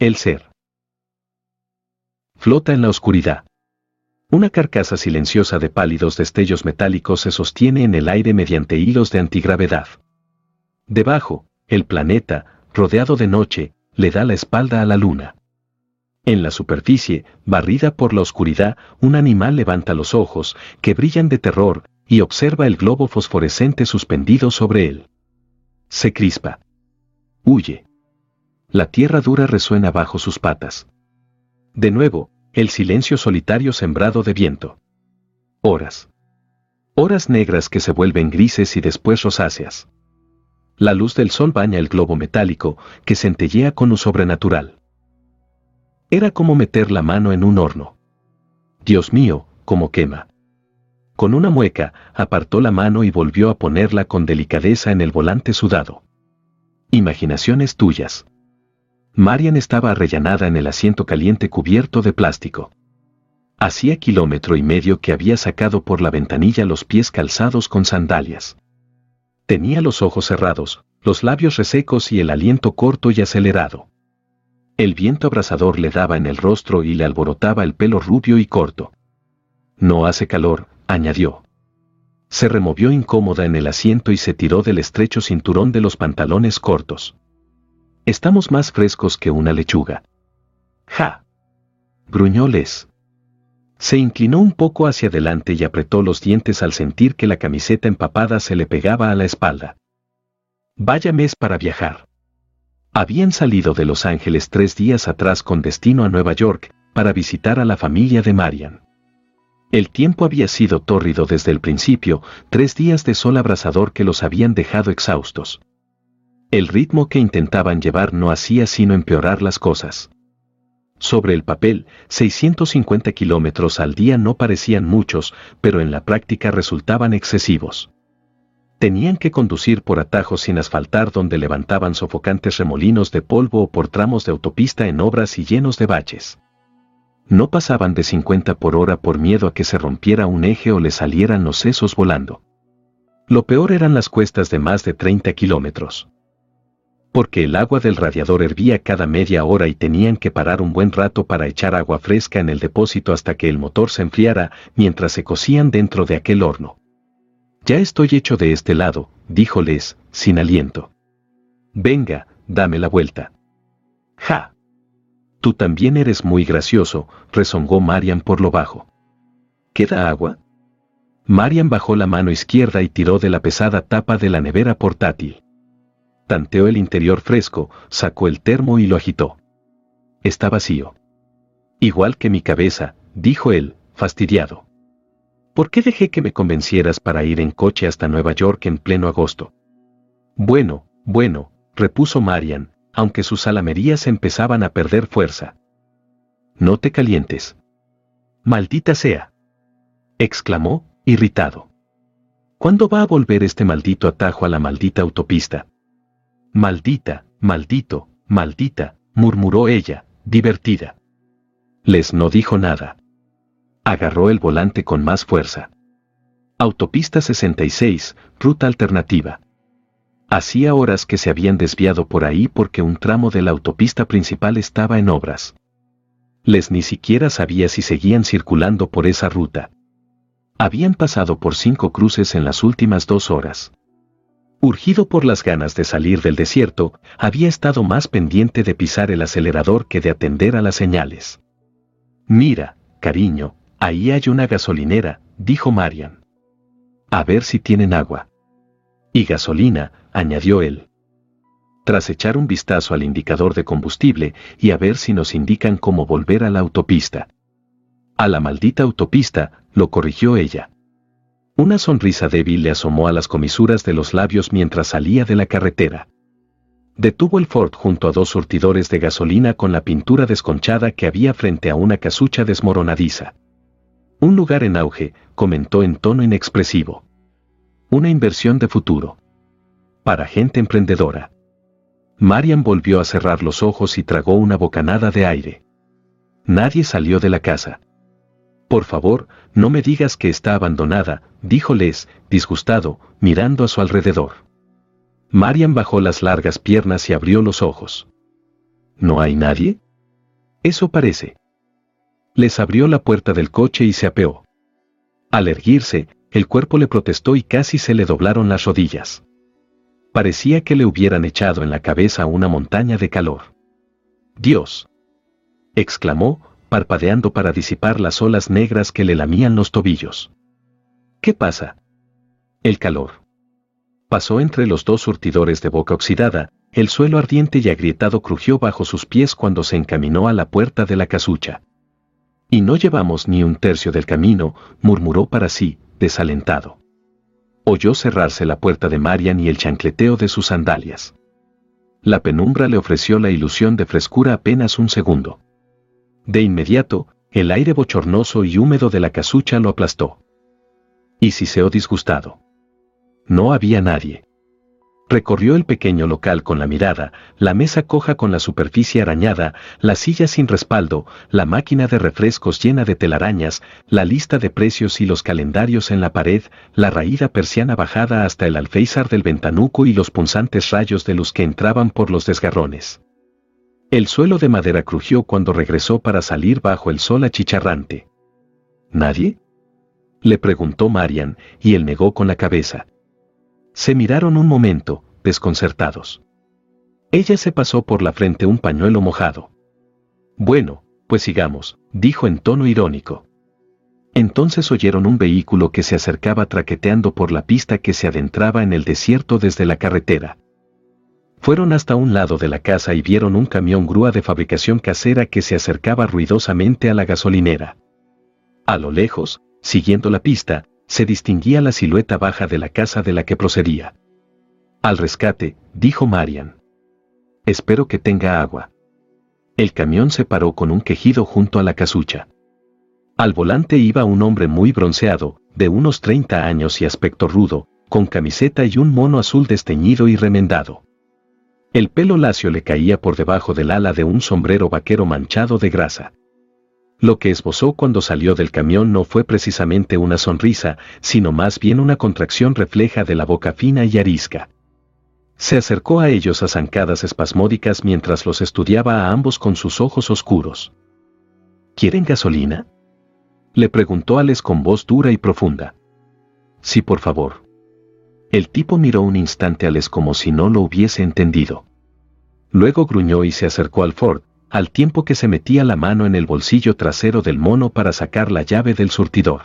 El ser flota en la oscuridad. Una carcasa silenciosa de pálidos destellos metálicos se sostiene en el aire mediante hilos de antigravedad. Debajo, el planeta, rodeado de noche, le da la espalda a la luna. En la superficie, barrida por la oscuridad, un animal levanta los ojos, que brillan de terror, y observa el globo fosforescente suspendido sobre él. Se crispa. Huye. La tierra dura resuena bajo sus patas. De nuevo, el silencio solitario sembrado de viento. Horas. Horas negras que se vuelven grises y después rosáceas. La luz del sol baña el globo metálico, que centellea con luz sobrenatural. Era como meter la mano en un horno. Dios mío, cómo quema. Con una mueca, apartó la mano y volvió a ponerla con delicadeza en el volante sudado. Imaginaciones tuyas. Marian estaba arrellanada en el asiento caliente cubierto de plástico. Hacía 1,5 kilómetros que había sacado por la ventanilla los pies calzados con sandalias. Tenía los ojos cerrados, los labios resecos y el aliento corto y acelerado. El viento abrasador le daba en el rostro y le alborotaba el pelo rubio y corto. No hace calor, añadió. Se removió incómoda en el asiento y se tiró del estrecho cinturón de los pantalones cortos. Estamos más frescos que una lechuga. ¡Ja! Gruñó Les. Se inclinó un poco hacia adelante y apretó los dientes al sentir que la camiseta empapada se le pegaba a la espalda. Vaya mes para viajar. Habían salido de Los Ángeles 3 días atrás con destino a Nueva York, para visitar a la familia de Marian. El tiempo había sido tórrido desde el principio, 3 días de sol abrasador que los habían dejado exhaustos. El ritmo que intentaban llevar no hacía sino empeorar las cosas. Sobre el papel, 650 kilómetros al día no parecían muchos, pero en la práctica resultaban excesivos. Tenían que conducir por atajos sin asfaltar donde levantaban sofocantes remolinos de polvo o por tramos de autopista en obras y llenos de baches. No pasaban de 50 por hora por miedo a que se rompiera un eje o le salieran los sesos volando. Lo peor eran las cuestas de más de 30 kilómetros. Porque el agua del radiador hervía cada media hora y tenían que parar un buen rato para echar agua fresca en el depósito hasta que el motor se enfriara, mientras se cocían dentro de aquel horno. Ya estoy hecho de este lado, dijo Les, sin aliento. Venga, dame la vuelta. ¡Ja! Tú también eres muy gracioso, rezongó Marian por lo bajo. ¿Queda agua? Marian bajó la mano izquierda y tiró de la pesada tapa de la nevera portátil. Tanteó el interior fresco, sacó el termo y lo agitó. Está vacío. Igual que mi cabeza, dijo él, fastidiado. ¿Por qué dejé que me convencieras para ir en coche hasta Nueva York en pleno agosto? Bueno, repuso Marian, aunque sus zalamerías empezaban a perder fuerza. No te calientes. Maldita sea. Exclamó, irritado. ¿Cuándo va a volver este maldito atajo a la maldita autopista? Maldita, maldita, murmuró ella, divertida. Les no dijo nada. Agarró el volante con más fuerza. Autopista 66, ruta alternativa. Hacía horas que se habían desviado por ahí porque un tramo de la autopista principal estaba en obras. Les ni siquiera sabía si seguían circulando por esa ruta. Habían pasado por 5 cruces en las últimas 2 horas. Urgido por las ganas de salir del desierto, había estado más pendiente de pisar el acelerador que de atender a las señales. Mira, cariño, ahí hay una gasolinera, dijo Marian. A ver si tienen agua. Y gasolina, añadió él. Tras echar un vistazo al indicador de combustible y a ver si nos indican cómo volver a la autopista. A la maldita autopista, lo corrigió ella. Una sonrisa débil le asomó a las comisuras de los labios mientras salía de la carretera. Detuvo el Ford junto a 2 surtidores de gasolina con la pintura desconchada que había frente a una casucha desmoronadiza. Un lugar en auge, comentó en tono inexpresivo. Una inversión de futuro. Para gente emprendedora. Marian volvió a cerrar los ojos y tragó una bocanada de aire. Nadie salió de la casa. Por favor, no me digas que está abandonada, dijo Les, disgustado, mirando a su alrededor. Marian bajó las largas piernas y abrió los ojos. ¿No hay nadie? Eso parece. Les abrió la puerta del coche y se apeó. Al erguirse, el cuerpo le protestó y casi se le doblaron las rodillas. Parecía que le hubieran echado en la cabeza una montaña de calor. «Dios», exclamó, parpadeando para disipar las olas negras que le lamían los tobillos. «¿Qué pasa?» «El calor». Pasó entre los dos surtidores de boca oxidada, el suelo ardiente y agrietado crujió bajo sus pies cuando se encaminó a la puerta de la casucha. «Y no llevamos ni un tercio del camino», murmuró para sí, desalentado. Oyó cerrarse la puerta de Marian y el chancleteo de sus sandalias. La penumbra le ofreció la ilusión de frescura apenas un segundo. De inmediato, el aire bochornoso y húmedo de la casucha lo aplastó. Y siseó disgustado. No había nadie. Recorrió el pequeño local con la mirada, la mesa coja con la superficie arañada, la silla sin respaldo, la máquina de refrescos llena de telarañas, la lista de precios y los calendarios en la pared, la raída persiana bajada hasta el alféizar del ventanuco y los punzantes rayos de luz que entraban por los desgarrones. El suelo de madera crujió cuando regresó para salir bajo el sol achicharrante. ¿Nadie?, le preguntó Marian, y él negó con la cabeza. Se miraron un momento, desconcertados. Ella se pasó por la frente un pañuelo mojado. «Bueno, pues sigamos», dijo en tono irónico. Entonces oyeron un vehículo que se acercaba traqueteando por la pista que se adentraba en el desierto desde la carretera. Fueron hasta un lado de la casa y vieron un camión grúa de fabricación casera que se acercaba ruidosamente a la gasolinera. A lo lejos, siguiendo la pista, se distinguía la silueta baja de la casa de la que procedía. «Al rescate», dijo Marian. «Espero que tenga agua». El camión se paró con un quejido junto a la casucha. Al volante iba un hombre muy bronceado, de unos 30 años y aspecto rudo, con camiseta y un mono azul desteñido y remendado. El pelo lacio le caía por debajo del ala de un sombrero vaquero manchado de grasa. Lo que esbozó cuando salió del camión no fue precisamente una sonrisa, sino más bien una contracción refleja de la boca fina y arisca. Se acercó a ellos a zancadas espasmódicas mientras los estudiaba a ambos con sus ojos oscuros. «¿Quieren gasolina?», le preguntó Alex con voz dura y profunda. «Sí, por favor». El tipo miró un instante a Alex como si no lo hubiese entendido. Luego gruñó y se acercó al Ford, al tiempo que se metía la mano en el bolsillo trasero del mono para sacar la llave del surtidor.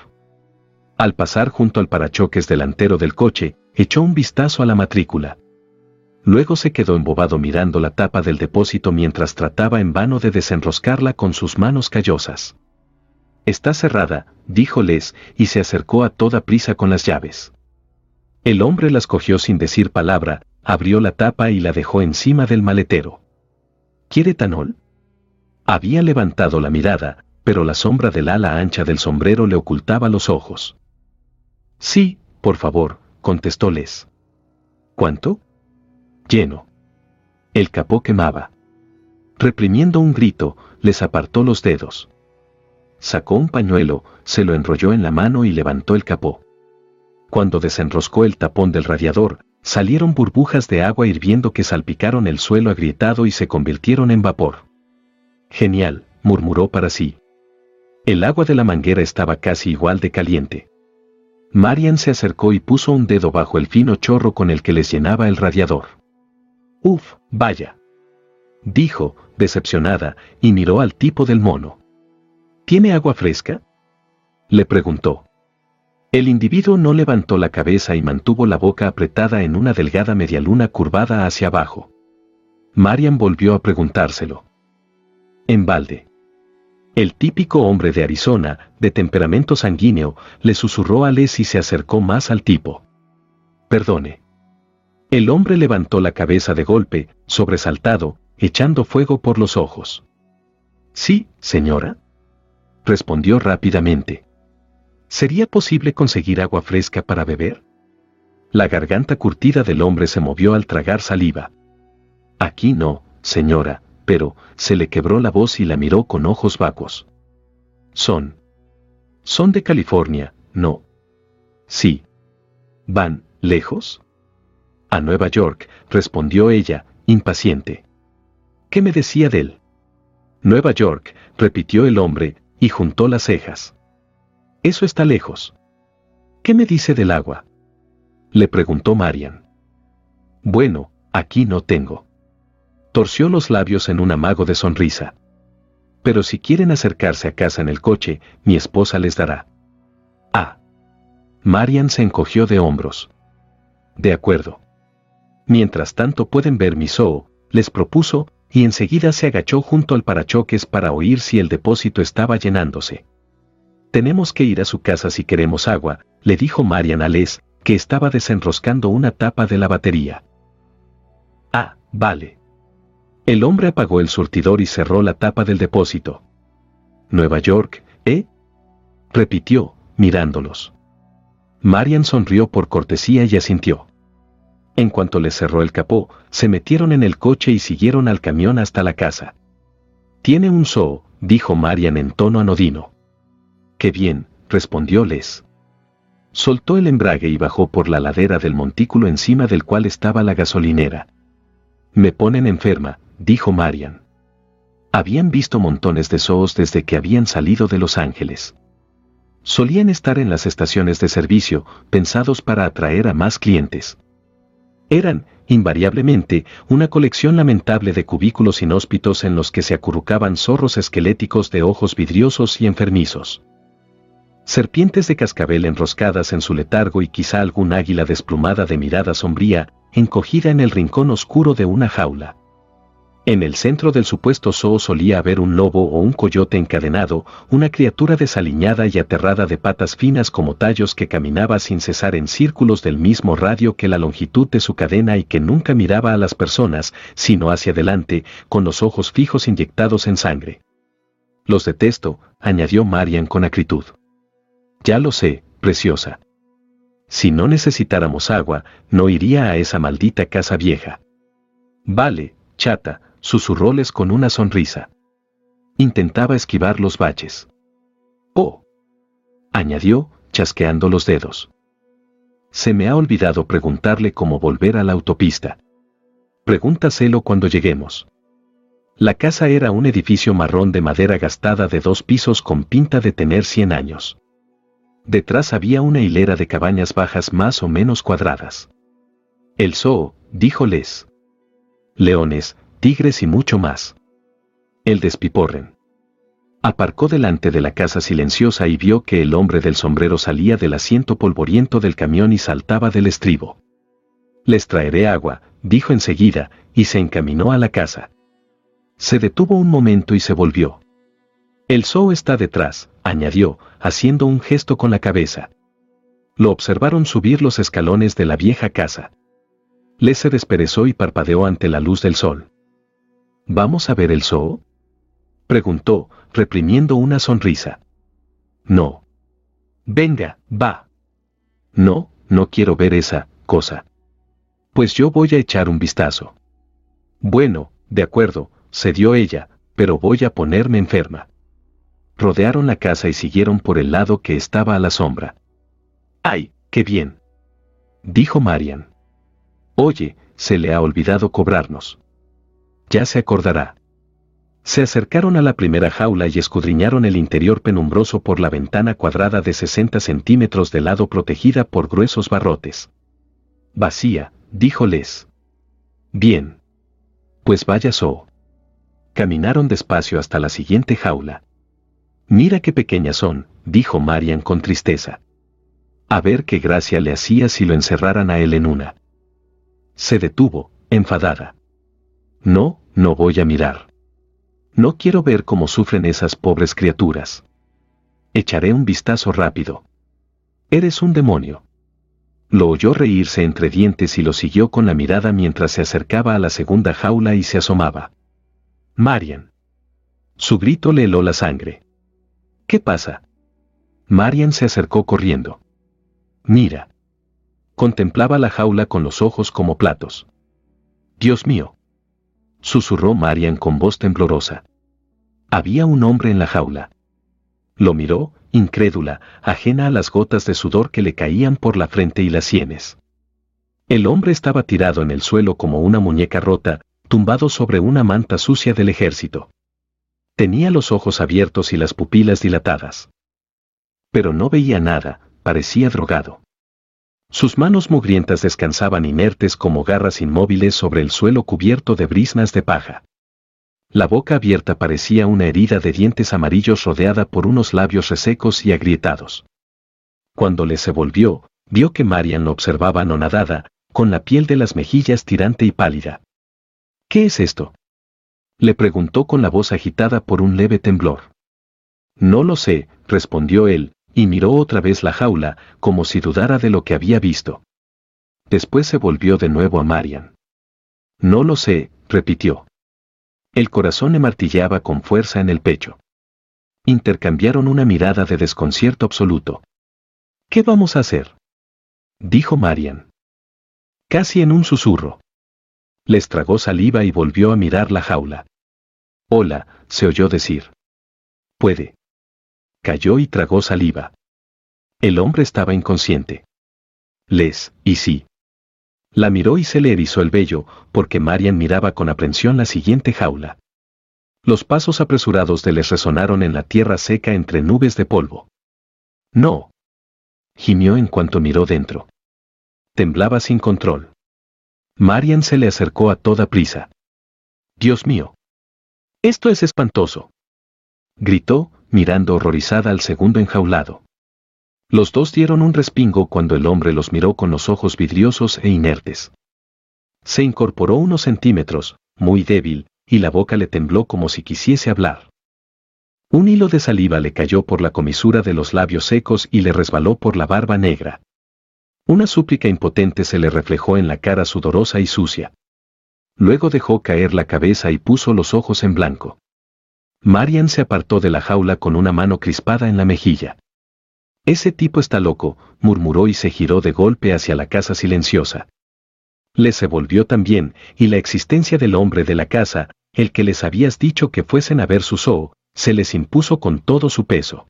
Al pasar junto al parachoques delantero del coche, echó un vistazo a la matrícula. Luego se quedó embobado mirando la tapa del depósito mientras trataba en vano de desenroscarla con sus manos callosas. «Está cerrada», dijo Les, y se acercó a toda prisa con las llaves. El hombre las cogió sin decir palabra, abrió la tapa y la dejó encima del maletero. «¿Quiere etanol?». Había levantado la mirada, pero la sombra del ala ancha del sombrero le ocultaba los ojos. «Sí, por favor», contestó Les. «¿Cuánto?». «Lleno». El capó quemaba. Reprimiendo un grito, les apartó los dedos. Sacó un pañuelo, se lo enrolló en la mano y levantó el capó. Cuando desenroscó el tapón del radiador, salieron burbujas de agua hirviendo que salpicaron el suelo agrietado y se convirtieron en vapor. «Genial», murmuró para sí. El agua de la manguera estaba casi igual de caliente. Marian se acercó y puso un dedo bajo el fino chorro con el que les llenaba el radiador. «Uf, vaya», dijo, decepcionada, y miró al tipo del mono. «¿Tiene agua fresca?», le preguntó. El individuo no levantó la cabeza y mantuvo la boca apretada en una delgada medialuna curvada hacia abajo. Marian volvió a preguntárselo. «En balde». El típico hombre de Arizona, de temperamento sanguíneo, le susurró a Les y se acercó más al tipo. «Perdone». El hombre levantó la cabeza de golpe, sobresaltado, echando fuego por los ojos. «Sí, señora», respondió rápidamente. «¿Sería posible conseguir agua fresca para beber?». La garganta curtida del hombre se movió al tragar saliva. «Aquí no, señora», pero se le quebró la voz y la miró con ojos vacuos. Son de California, ¿no?». «Sí». «¿Van lejos?». «A Nueva York», respondió ella, impaciente. «¿Qué me decía de él?». Nueva York, repitió el hombre, y juntó las cejas. Eso está lejos. ¿Qué me dice del agua? Le preguntó Marian. Bueno, aquí no tengo. Torció los labios en un amago de sonrisa. Pero si quieren acercarse a casa en el coche, mi esposa les dará. Ah. Marian se encogió de hombros. De acuerdo. Mientras tanto pueden ver mi zoo, les propuso, y enseguida se agachó junto al parachoques para oír si el depósito estaba llenándose. Tenemos que ir a su casa si queremos agua, le dijo Marian a Les, que estaba desenroscando una tapa de la batería. Ah, vale. El hombre apagó el surtidor y cerró la tapa del depósito. Nueva York, ¿eh? Repitió, mirándolos. Marian sonrió por cortesía y asintió. En cuanto le cerró el capó, se metieron en el coche y siguieron al camión hasta la casa. Tiene un zoo, dijo Marian en tono anodino. Qué bien, respondió Les. Soltó el embrague y bajó por la ladera del montículo encima del cual estaba la gasolinera. Me ponen enferma, dijo Marian. Habían visto montones de zoos desde que habían salido de Los Ángeles. Solían estar en las estaciones de servicio, pensados para atraer a más clientes. Eran, invariablemente, una colección lamentable de cubículos inhóspitos en los que se acurrucaban zorros esqueléticos de ojos vidriosos y enfermizos. Serpientes de cascabel enroscadas en su letargo y quizá algún águila desplumada de mirada sombría, encogida en el rincón oscuro de una jaula. En el centro del supuesto zoo solía haber un lobo o un coyote encadenado, una criatura desaliñada y aterrada de patas finas como tallos que caminaba sin cesar en círculos del mismo radio que la longitud de su cadena y que nunca miraba a las personas, sino hacia adelante, con los ojos fijos inyectados en sangre. Los detesto, añadió Marian con acritud. Ya lo sé, preciosa. Si no necesitáramos agua, no iría a esa maldita casa vieja. Vale, chata, susurró Les con una sonrisa. Intentaba esquivar los baches. Oh, añadió, chasqueando los dedos. Se me ha olvidado preguntarle cómo volver a la autopista. Pregúntaselo cuando lleguemos. La casa era un edificio marrón de madera gastada de 2 pisos con pinta de tener 100 años. Detrás había una hilera de cabañas bajas más o menos cuadradas. El zoo, dijo Les. Leones, tigres y mucho más. El despiporren. Aparcó delante de la casa silenciosa y vio que el hombre del sombrero salía del asiento polvoriento del camión y saltaba del estribo. Les traeré agua, dijo enseguida, y se encaminó a la casa. Se detuvo un momento y se volvió. El zoo está detrás, añadió, haciendo un gesto con la cabeza. Lo observaron subir los escalones de la vieja casa. Les se desperezó y parpadeó ante la luz del sol. ¿Vamos a ver el zoo? Preguntó, reprimiendo una sonrisa. No. Venga, va. No, no quiero ver esa cosa. Pues yo voy a echar un vistazo. Bueno, de acuerdo, cedió ella, pero voy a ponerme enferma. Rodearon la casa y siguieron por el lado que estaba a la sombra. ¡Ay, qué bien!, dijo Marian. Oye, se le ha olvidado cobrarnos. Ya se acordará. Se acercaron a la primera jaula y escudriñaron el interior penumbroso por la ventana cuadrada de 60 centímetros de lado protegida por gruesos barrotes. Vacía, dijo Les. Bien. Pues vaya zoo. Caminaron despacio hasta la siguiente jaula. Mira qué pequeñas son, dijo Marian con tristeza. A ver qué gracia le hacía si lo encerraran a él en una. Se detuvo, enfadada. No, no voy a mirar. No quiero ver cómo sufren esas pobres criaturas. Echaré un vistazo rápido. Eres un demonio. Lo oyó reírse entre dientes y lo siguió con la mirada mientras se acercaba a la segunda jaula y se asomaba. Marian. Su grito le heló la sangre. ¿Qué pasa? Marian se acercó corriendo. Mira. Contemplaba la jaula con los ojos como platos. Dios mío. Susurró Marian con voz temblorosa. Había un hombre en la jaula. Lo miró, incrédula, ajena a las gotas de sudor que le caían por la frente y las sienes. El hombre estaba tirado en el suelo como una muñeca rota, tumbado sobre una manta sucia del ejército. Tenía los ojos abiertos y las pupilas dilatadas. Pero no veía nada, parecía drogado. Sus manos mugrientas descansaban inertes como garras inmóviles sobre el suelo cubierto de briznas de paja. La boca abierta parecía una herida de dientes amarillos rodeada por unos labios resecos y agrietados. Cuando Le se volvió, vio que Marian lo observaba anonadada, con la piel de las mejillas tirante y pálida. ¿Qué es esto?, le preguntó con la voz agitada por un leve temblor. No lo sé, respondió él, y miró otra vez la jaula, como si dudara de lo que había visto. Después se volvió de nuevo a Marian. No lo sé, repitió. El corazón le martilleaba con fuerza en el pecho. Intercambiaron una mirada de desconcierto absoluto. ¿Qué vamos a hacer?, dijo Marian. Casi en un susurro. Les tragó saliva y volvió a mirar la jaula. Hola, se oyó decir. Puede. Cayó y tragó saliva. El hombre estaba inconsciente. Y sí. La miró y se le erizó el vello, porque Marian miraba con aprensión la siguiente jaula. Los pasos apresurados de Les resonaron en la tierra seca entre nubes de polvo. No. Gimió en cuanto miró dentro. Temblaba sin control. Marian se le acercó a toda prisa. Dios mío. Esto es espantoso, gritó, mirando horrorizada al segundo enjaulado. Los dos dieron un respingo cuando el hombre los miró con los ojos vidriosos e inertes. Se incorporó unos centímetros, muy débil, y la boca le tembló como si quisiese hablar. Un hilo de saliva le cayó por la comisura de los labios secos y le resbaló por la barba negra. Una súplica impotente se le reflejó en la cara sudorosa y sucia. Luego dejó caer la cabeza y puso los ojos en blanco. Marian se apartó de la jaula con una mano crispada en la mejilla. Ese tipo está loco, murmuró y se giró de golpe hacia la casa silenciosa. Les se volvió también, y la existencia del hombre de la casa, el que les habías dicho que fuesen a ver su zoo, se les impuso con todo su peso.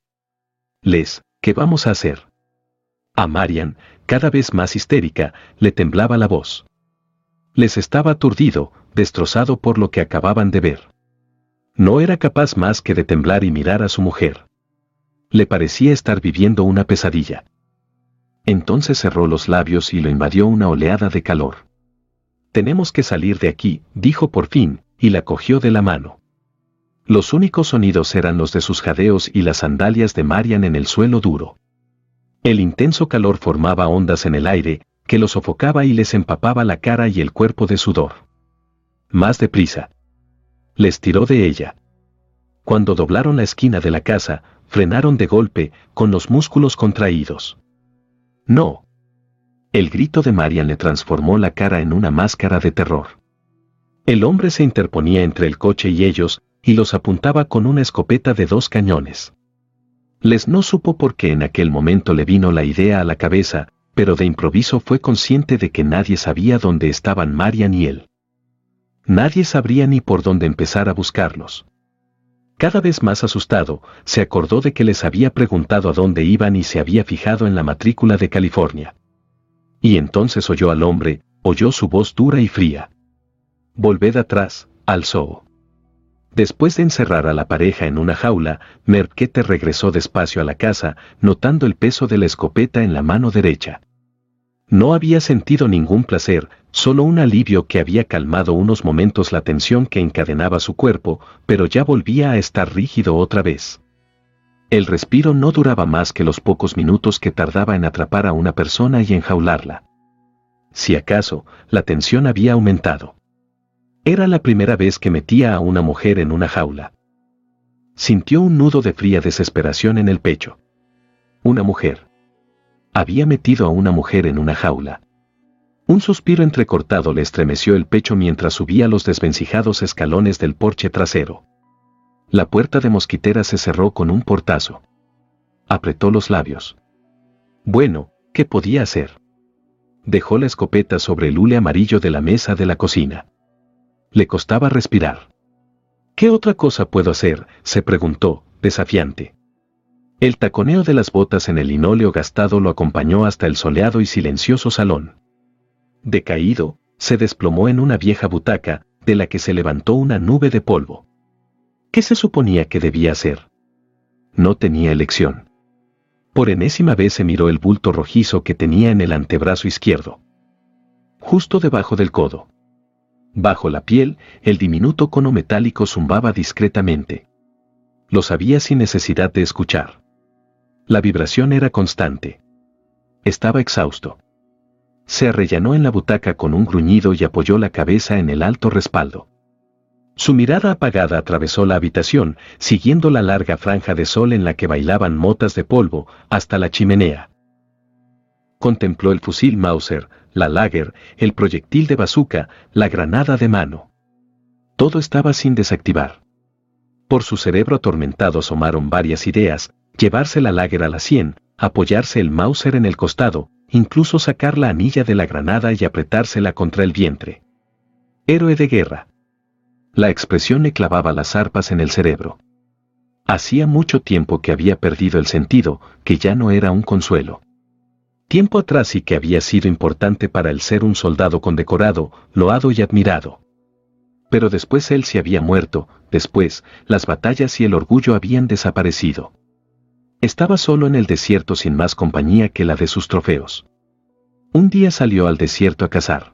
¿Qué vamos a hacer? A Marian, cada vez más histérica, le temblaba la voz. Les estaba aturdido, destrozado por lo que acababan de ver. No era capaz más que de temblar y mirar a su mujer. Le parecía estar viviendo una pesadilla. Entonces cerró los labios y lo invadió una oleada de calor. Tenemos que salir de aquí, dijo por fin, y la cogió de la mano. Los únicos sonidos eran los de sus jadeos y las sandalias de Marian en el suelo duro. El intenso calor formaba ondas en el aire, que los sofocaba y les empapaba la cara y el cuerpo de sudor. Más deprisa. Les tiró de ella. Cuando doblaron la esquina de la casa, frenaron de golpe, con los músculos contraídos. ¡No! El grito de Marian le transformó la cara en una máscara de terror. El hombre se interponía entre el coche y ellos, y los apuntaba con una escopeta de 2 cañones. Les no supo por qué en aquel momento le vino la idea a la cabeza, pero de improviso fue consciente de que nadie sabía dónde estaban Marian y él. Nadie sabría ni por dónde empezar a buscarlos. Cada vez más asustado, se acordó de que les había preguntado a dónde iban y se había fijado en la matrícula de California. Y entonces oyó al hombre, oyó su voz dura y fría. Volved atrás, al zoo. Después de encerrar a la pareja en una jaula, Merkete regresó despacio a la casa, notando el peso de la escopeta en la mano derecha. No había sentido ningún placer, solo un alivio que había calmado unos momentos la tensión que encadenaba su cuerpo, pero ya volvía a estar rígido otra vez. El respiro no duraba más que los pocos minutos que tardaba en atrapar a una persona y enjaularla. Si acaso, la tensión había aumentado. Era la primera vez que metía a una mujer en una jaula. Sintió un nudo de fría desesperación en el pecho. Una mujer. Había metido a una mujer en una jaula. Un suspiro entrecortado le estremeció el pecho mientras subía los desvencijados escalones del porche trasero. La puerta de mosquitera se cerró con un portazo. Apretó los labios. Bueno, ¿qué podía hacer? Dejó la escopeta sobre el hule amarillo de la mesa de la cocina. Le costaba respirar. ¿Qué otra cosa puedo hacer?, se preguntó, desafiante. El taconeo de las botas en el linóleo gastado lo acompañó hasta el soleado y silencioso salón. Decaído, se desplomó en una vieja butaca, de la que se levantó una nube de polvo. ¿Qué se suponía que debía hacer? No tenía elección. Por enésima vez se miró el bulto rojizo que tenía en el antebrazo izquierdo, justo debajo del codo. Bajo la piel, el diminuto cono metálico zumbaba discretamente. Lo sabía sin necesidad de escuchar. La vibración era constante. Estaba exhausto. Se arrellanó en la butaca con un gruñido y apoyó la cabeza en el alto respaldo. Su mirada apagada atravesó la habitación, siguiendo la larga franja de sol en la que bailaban motas de polvo, hasta la chimenea. Contempló el fusil Mauser, la Lager, el proyectil de bazooka, la granada de mano. Todo estaba sin desactivar. Por su cerebro atormentado asomaron varias ideas: llevarse la Lager a la 100, apoyarse el Mauser en el costado, incluso sacar la anilla de la granada y apretársela contra el vientre. Héroe de guerra. La expresión le clavaba las arpas en el cerebro. Hacía mucho tiempo que había perdido el sentido, que ya no era un consuelo. Tiempo atrás sí que había sido importante para él ser un soldado condecorado, loado y admirado. Pero después él se había muerto, después, las batallas y el orgullo habían desaparecido. Estaba solo en el desierto sin más compañía que la de sus trofeos. Un día salió al desierto a cazar.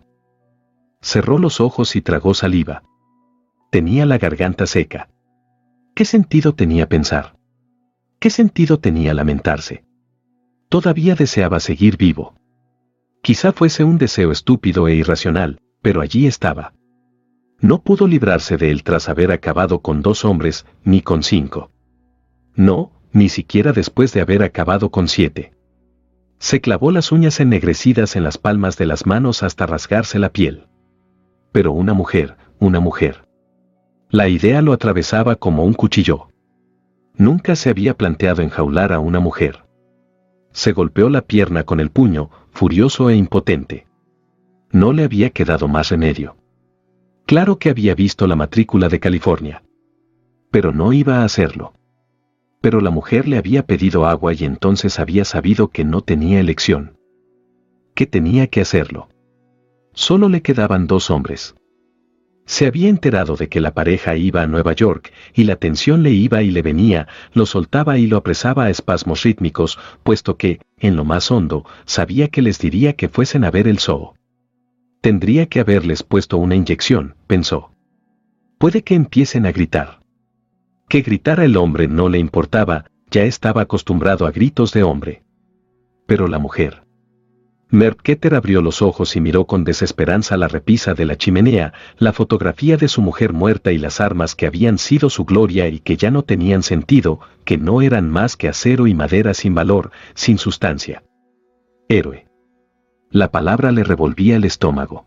Cerró los ojos y tragó saliva. Tenía la garganta seca. ¿Qué sentido tenía pensar? ¿Qué sentido tenía lamentarse? Todavía deseaba seguir vivo. Quizá fuese un deseo estúpido e irracional, pero allí estaba. No pudo librarse de él tras haber acabado con 2 hombres, ni con 5. No, ni siquiera después de haber acabado con 7. Se clavó las uñas ennegrecidas en las palmas de las manos hasta rasgarse la piel. Pero una mujer, una mujer. La idea lo atravesaba como un cuchillo. Nunca se había planteado enjaular a una mujer. Se golpeó la pierna con el puño, furioso e impotente. No le había quedado más remedio. Claro que había visto la matrícula de California. Pero no iba a hacerlo. Pero la mujer le había pedido agua y entonces había sabido que no tenía elección. Que tenía que hacerlo. Solo le quedaban 2 hombres. Se había enterado de que la pareja iba a Nueva York, y la tensión le iba y le venía, lo soltaba y lo apresaba a espasmos rítmicos, puesto que, en lo más hondo, sabía que les diría que fuesen a ver el zoo. Tendría que haberles puesto una inyección, pensó. Puede que empiecen a gritar. Que gritara el hombre no le importaba, ya estaba acostumbrado a gritos de hombre. Pero la mujer. Merv Keter abrió los ojos y miró con desesperanza la repisa de la chimenea, la fotografía de su mujer muerta y las armas que habían sido su gloria y que ya no tenían sentido, que no eran más que acero y madera sin valor, sin sustancia. Héroe. La palabra le revolvía el estómago.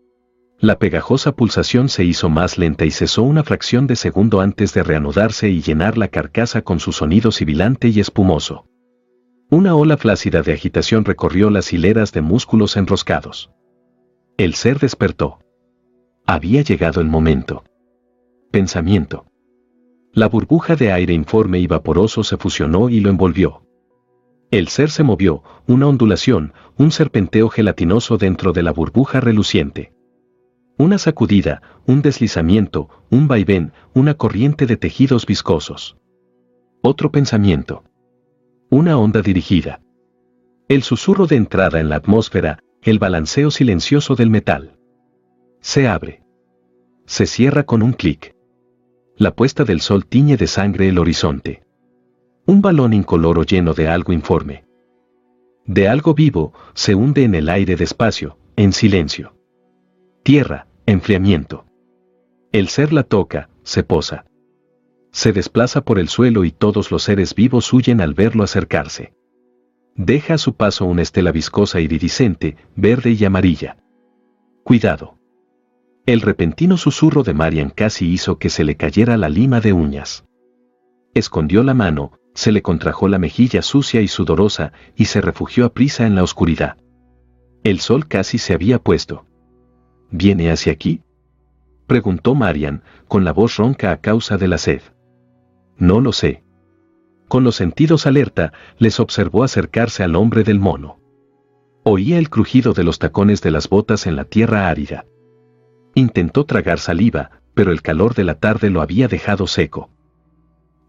La pegajosa pulsación se hizo más lenta y cesó una fracción de segundo antes de reanudarse y llenar la carcasa con su sonido sibilante y espumoso. Una ola flácida de agitación recorrió las hileras de músculos enroscados. El ser despertó. Había llegado el momento. Pensamiento. La burbuja de aire informe y vaporoso se fusionó y lo envolvió. El ser se movió, una ondulación, un serpenteo gelatinoso dentro de la burbuja reluciente. Una sacudida, un deslizamiento, un vaivén, una corriente de tejidos viscosos. Otro pensamiento. Una onda dirigida. El susurro de entrada en la atmósfera, el balanceo silencioso del metal. Se abre. Se cierra con un clic. La puesta del sol tiñe de sangre el horizonte. Un balón incoloro lleno de algo informe. De algo vivo, se hunde en el aire despacio, en silencio. Tierra, enfriamiento. El ser la toca, se posa. Se desplaza por el suelo y todos los seres vivos huyen al verlo acercarse. Deja a su paso una estela viscosa iridiscente, verde y amarilla. Cuidado. El repentino susurro de Marian casi hizo que se le cayera la lima de uñas. Escondió la mano, se le contrajo la mejilla sucia y sudorosa, y se refugió aprisa en la oscuridad. El sol casi se había puesto. ¿Viene hacia aquí?, preguntó Marian, con la voz ronca a causa de la sed. No lo sé. Con los sentidos alerta, les observó acercarse al hombre del mono. Oía el crujido de los tacones de las botas en la tierra árida. Intentó tragar saliva, pero el calor de la tarde lo había dejado seco.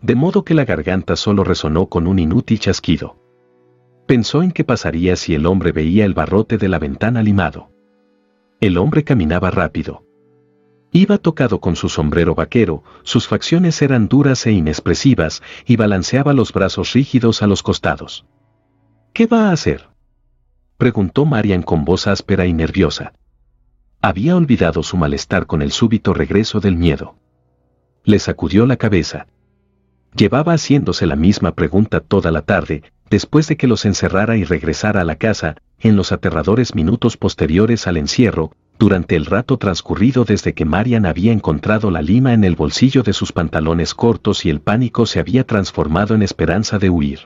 de modo que la garganta solo resonó con un inútil chasquido. Pensó en qué pasaría si el hombre veía el barrote de la ventana limado. El hombre caminaba rápido. Iba tocado con su sombrero vaquero, sus facciones eran duras e inexpresivas, y balanceaba los brazos rígidos a los costados. ¿Qué va a hacer?, preguntó Marian con voz áspera y nerviosa. Había olvidado su malestar con el súbito regreso del miedo. Le sacudió la cabeza. Llevaba haciéndose la misma pregunta toda la tarde, después de que los encerrara y regresara a la casa, en los aterradores minutos posteriores al encierro, durante el rato transcurrido desde que Marian había encontrado la lima en el bolsillo de sus pantalones cortos y el pánico se había transformado en esperanza de huir.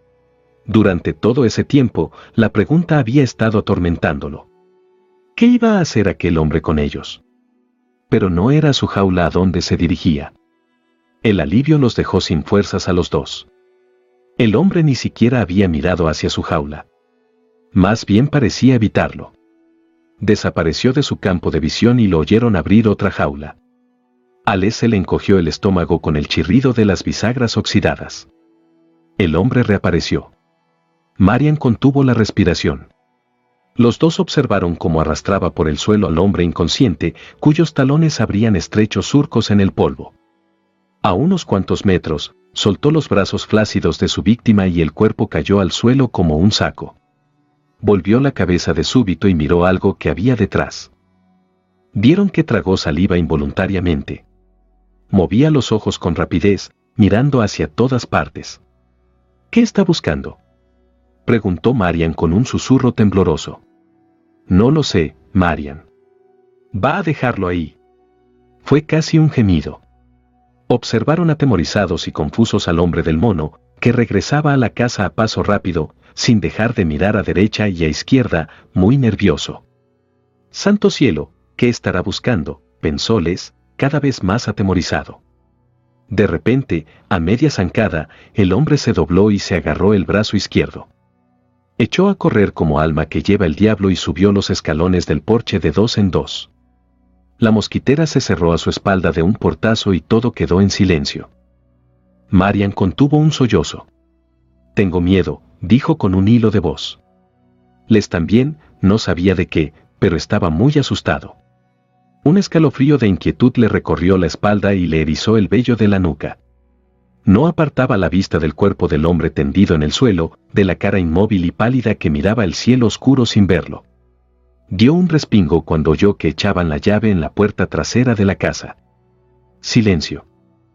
Durante todo ese tiempo, la pregunta había estado atormentándolo. ¿Qué iba a hacer aquel hombre con ellos? Pero no era su jaula a donde se dirigía. El alivio los dejó sin fuerzas a los dos. El hombre ni siquiera había mirado hacia su jaula. Más bien parecía evitarlo. Desapareció de su campo de visión y lo oyeron abrir otra jaula. A Les se le encogió el estómago con el chirrido de las bisagras oxidadas. El hombre reapareció. Marian contuvo la respiración. Los dos observaron cómo arrastraba por el suelo al hombre inconsciente, cuyos talones abrían estrechos surcos en el polvo. A unos cuantos metros, soltó los brazos flácidos de su víctima y el cuerpo cayó al suelo como un saco. Volvió la cabeza de súbito y miró algo que había detrás. Vieron que tragó saliva involuntariamente. Movía los ojos con rapidez, mirando hacia todas partes. ¿Qué está buscando?, preguntó Marian con un susurro tembloroso. No lo sé, Marian. ¿Va a dejarlo ahí? Fue casi un gemido. Observaron atemorizados y confusos al hombre del mono, que regresaba a la casa a paso rápido, sin dejar de mirar a derecha y a izquierda, muy nervioso. Santo cielo, ¿qué estará buscando?, pensó Les, cada vez más atemorizado. De repente, a media zancada, el hombre se dobló y se agarró el brazo izquierdo. Echó a correr como alma que lleva el diablo y subió los escalones del porche de 2 en 2. La mosquitera se cerró a su espalda de un portazo y todo quedó en silencio. Marian contuvo un sollozo. Tengo miedo, dijo con un hilo de voz. Les también, no sabía de qué, pero estaba muy asustado. Un escalofrío de inquietud le recorrió la espalda y le erizó el vello de la nuca. No apartaba la vista del cuerpo del hombre tendido en el suelo, de la cara inmóvil y pálida que miraba el cielo oscuro sin verlo. Dio un respingo cuando oyó que echaban la llave en la puerta trasera de la casa. Silencio.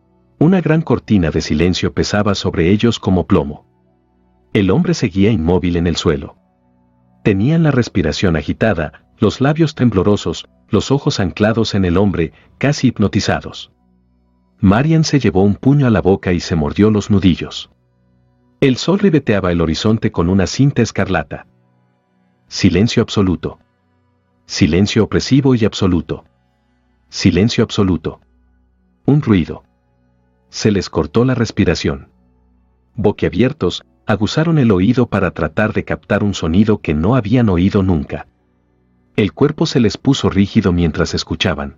Una gran cortina de silencio pesaba sobre ellos como plomo. El hombre seguía inmóvil en el suelo. Tenían la respiración agitada, los labios temblorosos, los ojos anclados en el hombre, casi hipnotizados. Marian se llevó un puño a la boca y se mordió los nudillos. El sol ribeteaba el horizonte con una cinta escarlata. Silencio absoluto. Silencio opresivo y absoluto. Silencio absoluto. Un ruido. Se les cortó la respiración. Boquiabiertos, aguzaron el oído para tratar de captar un sonido que no habían oído nunca. El cuerpo se les puso rígido mientras escuchaban.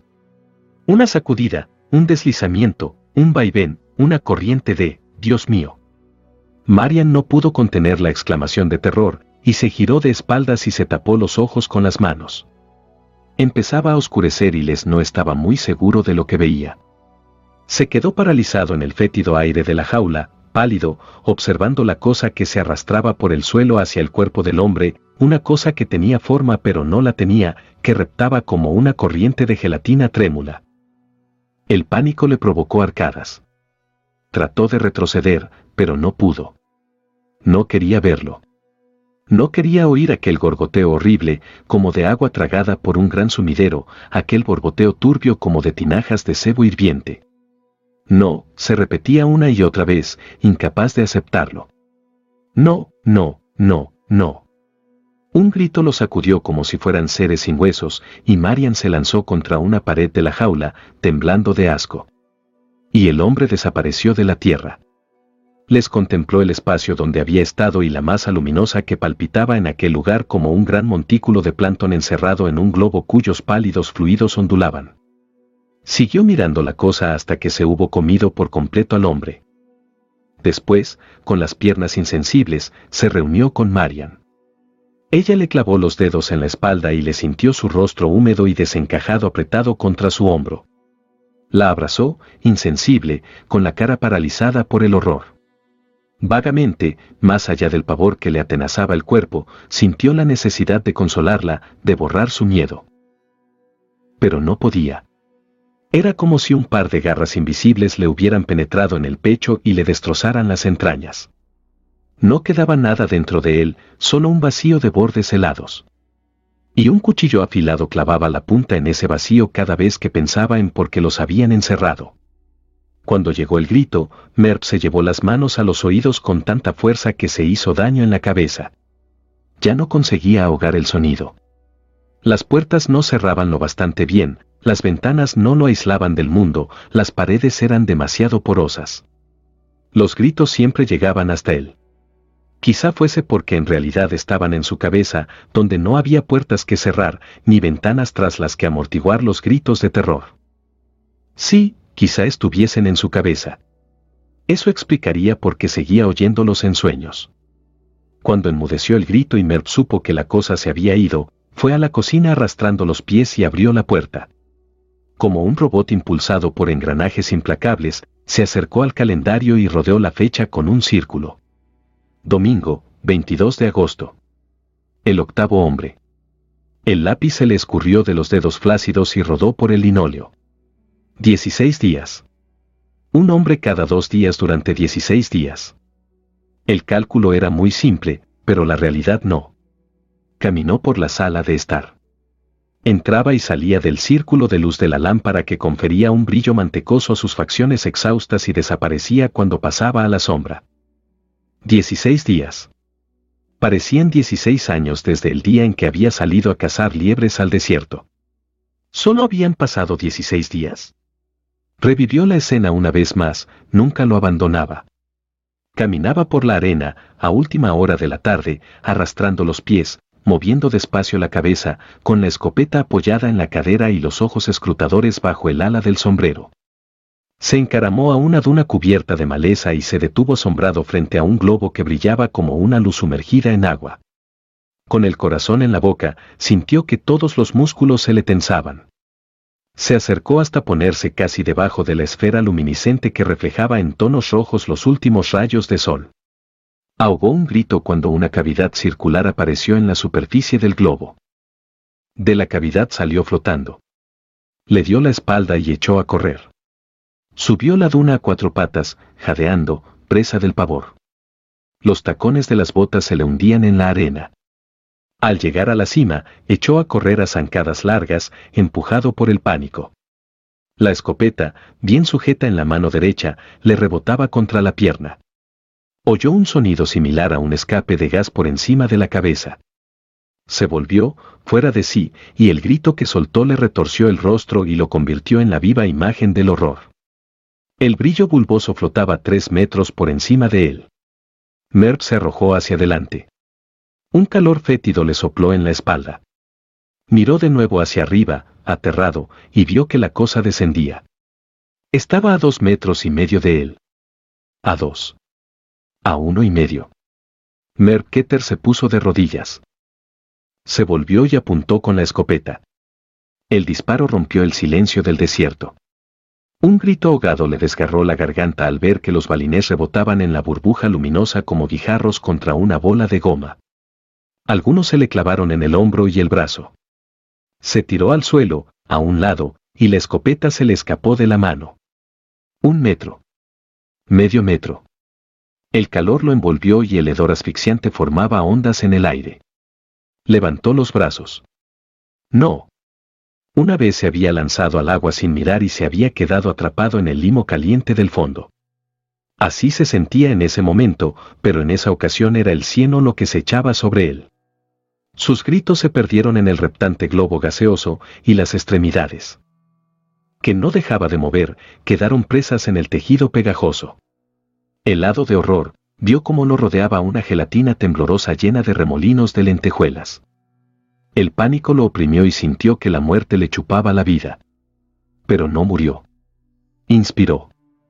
Una sacudida, un deslizamiento, un vaivén, una corriente de «Dios mío». Marian no pudo contener la exclamación de terror, y se giró de espaldas y se tapó los ojos con las manos. Empezaba a oscurecer y Les no estaba muy seguro de lo que veía. Se quedó paralizado en el fétido aire de la jaula, pálido, observando la cosa que se arrastraba por el suelo hacia el cuerpo del hombre, una cosa que tenía forma pero no la tenía, que reptaba como una corriente de gelatina trémula. El pánico le provocó arcadas. Trató de retroceder, pero no pudo. No quería verlo. No quería oír aquel gorgoteo horrible, como de agua tragada por un gran sumidero, aquel borboteo turbio como de tinajas de sebo hirviente. No, se repetía una y otra vez, incapaz de aceptarlo. No, no, no, no. Un grito lo sacudió como si fueran seres sin huesos, y Marian se lanzó contra una pared de la jaula, temblando de asco. Y el hombre desapareció de la tierra. Les contempló el espacio donde había estado y la masa luminosa que palpitaba en aquel lugar como un gran montículo de plancton encerrado en un globo cuyos pálidos fluidos ondulaban. Siguió mirando la cosa hasta que se hubo comido por completo al hombre. Después, con las piernas insensibles, se reunió con Marian. Ella le clavó los dedos en la espalda y le sintió su rostro húmedo y desencajado apretado contra su hombro. La abrazó, insensible, con la cara paralizada por el horror. Vagamente, más allá del pavor que le atenazaba el cuerpo, sintió la necesidad de consolarla, de borrar su miedo. Pero no podía. Era como si un par de garras invisibles le hubieran penetrado en el pecho y le destrozaran las entrañas. No quedaba nada dentro de él, solo un vacío de bordes helados. Y un cuchillo afilado clavaba la punta en ese vacío cada vez que pensaba en por qué los habían encerrado. Cuando llegó el grito, Merv se llevó las manos a los oídos con tanta fuerza que se hizo daño en la cabeza. Ya no conseguía ahogar el sonido. Las puertas no cerraban lo bastante bien, las ventanas no lo aislaban del mundo, las paredes eran demasiado porosas. Los gritos siempre llegaban hasta él. Quizá fuese porque en realidad estaban en su cabeza, donde no había puertas que cerrar, ni ventanas tras las que amortiguar los gritos de terror. Sí, quizá estuviesen en su cabeza. Eso explicaría por qué seguía oyéndolos en sueños. Cuando enmudeció el grito y Merv supo que la cosa se había ido, fue a la cocina arrastrando los pies y abrió la puerta. Como un robot impulsado por engranajes implacables, se acercó al calendario y rodeó la fecha con un círculo. Domingo, 22 de agosto. El octavo hombre. El lápiz se le escurrió de los dedos flácidos y rodó por el linóleo. 16 días. Un hombre cada 2 días durante 16 días. El cálculo era muy simple, pero la realidad no. Caminó por la sala de estar. Entraba y salía del círculo de luz de la lámpara que confería un brillo mantecoso a sus facciones exhaustas y desaparecía cuando pasaba a la sombra. 16 días. Parecían 16 años desde el día en que había salido a cazar liebres al desierto. ¿Solo habían pasado 16 días? Revivió la escena una vez más, nunca lo abandonaba. Caminaba por la arena, a última hora de la tarde, arrastrando los pies, moviendo despacio la cabeza, con la escopeta apoyada en la cadera y los ojos escrutadores bajo el ala del sombrero. Se encaramó a una duna cubierta de maleza y se detuvo asombrado frente a un globo que brillaba como una luz sumergida en agua. Con el corazón en la boca, sintió que todos los músculos se le tensaban. Se acercó hasta ponerse casi debajo de la esfera luminiscente que reflejaba en tonos rojos los últimos rayos de sol. Ahogó un grito cuando una cavidad circular apareció en la superficie del globo. De la cavidad salió flotando. Le dio la espalda y echó a correr. Subió la duna a 4 patas, jadeando, presa del pavor. Los tacones de las botas se le hundían en la arena. Al llegar a la cima, echó a correr a zancadas largas, empujado por el pánico. La escopeta, bien sujeta en la mano derecha, le rebotaba contra la pierna. Oyó un sonido similar a un escape de gas por encima de la cabeza. Se volvió, fuera de sí, y el grito que soltó le retorció el rostro y lo convirtió en la viva imagen del horror. El brillo bulboso flotaba 3 metros por encima de él. Merv se arrojó hacia adelante. Un calor fétido le sopló en la espalda. Miró de nuevo hacia arriba, aterrado, y vio que la cosa descendía. Estaba a 2,5 metros de él. A 2. A 1,5 metros. Merv Keter se puso de rodillas. Se volvió y apuntó con la escopeta. El disparo rompió el silencio del desierto. Un grito ahogado le desgarró la garganta al ver que los balines rebotaban en la burbuja luminosa como guijarros contra una bola de goma. Algunos se le clavaron en el hombro y el brazo. Se tiró al suelo, a un lado, y la escopeta se le escapó de la mano. 1 metro. Medio metro. El calor lo envolvió y el hedor asfixiante formaba ondas en el aire. Levantó los brazos. No. Una vez se había lanzado al agua sin mirar y se había quedado atrapado en el limo caliente del fondo. Así se sentía en ese momento, pero en esa ocasión era el cieno lo que se echaba sobre él. Sus gritos se perdieron en el reptante globo gaseoso, y las extremidades, que no dejaba de mover, quedaron presas en el tejido pegajoso. Helado de horror, vio cómo lo rodeaba una gelatina temblorosa llena de remolinos de lentejuelas. El pánico lo oprimió y sintió que la muerte le chupaba la vida. Pero no murió. Inspiró.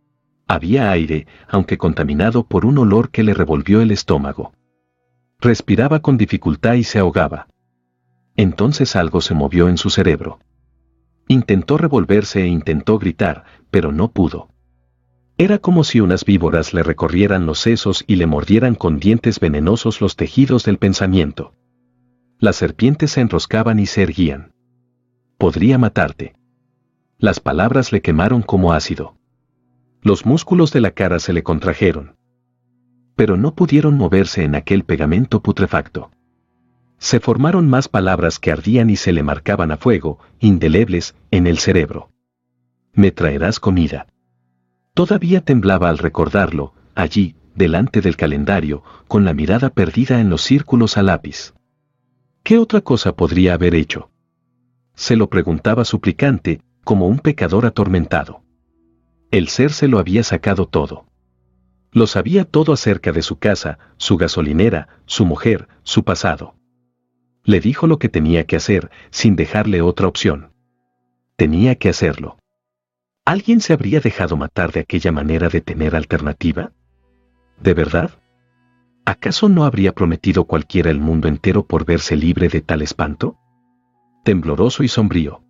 Había aire, aunque contaminado por un olor que le revolvió el estómago. Respiraba con dificultad y se ahogaba. Entonces algo se movió en su cerebro. Intentó revolverse e intentó gritar, pero no pudo. Era como si unas víboras le recorrieran los sesos y le mordieran con dientes venenosos los tejidos del pensamiento. Las serpientes se enroscaban y se erguían. Podría matarte. Las palabras le quemaron como ácido. Los músculos de la cara se le contrajeron. Pero no pudieron moverse en aquel pegamento putrefacto. Se formaron más palabras que ardían y se le marcaban a fuego, indelebles, en el cerebro. Me traerás comida. Todavía temblaba al recordarlo, allí, delante del calendario, con la mirada perdida en los círculos a lápiz. ¿Qué otra cosa podría haber hecho? Se lo preguntaba suplicante, como un pecador atormentado. El ser se lo había sacado todo. Lo sabía todo acerca de su casa, su gasolinera, su mujer, su pasado. Le dijo lo que tenía que hacer, sin dejarle otra opción. Tenía que hacerlo. ¿Alguien se habría dejado matar de aquella manera de tener alternativa? ¿De verdad? ¿Acaso no habría prometido cualquiera el mundo entero por verse libre de tal espanto? Tembloroso y sombrío.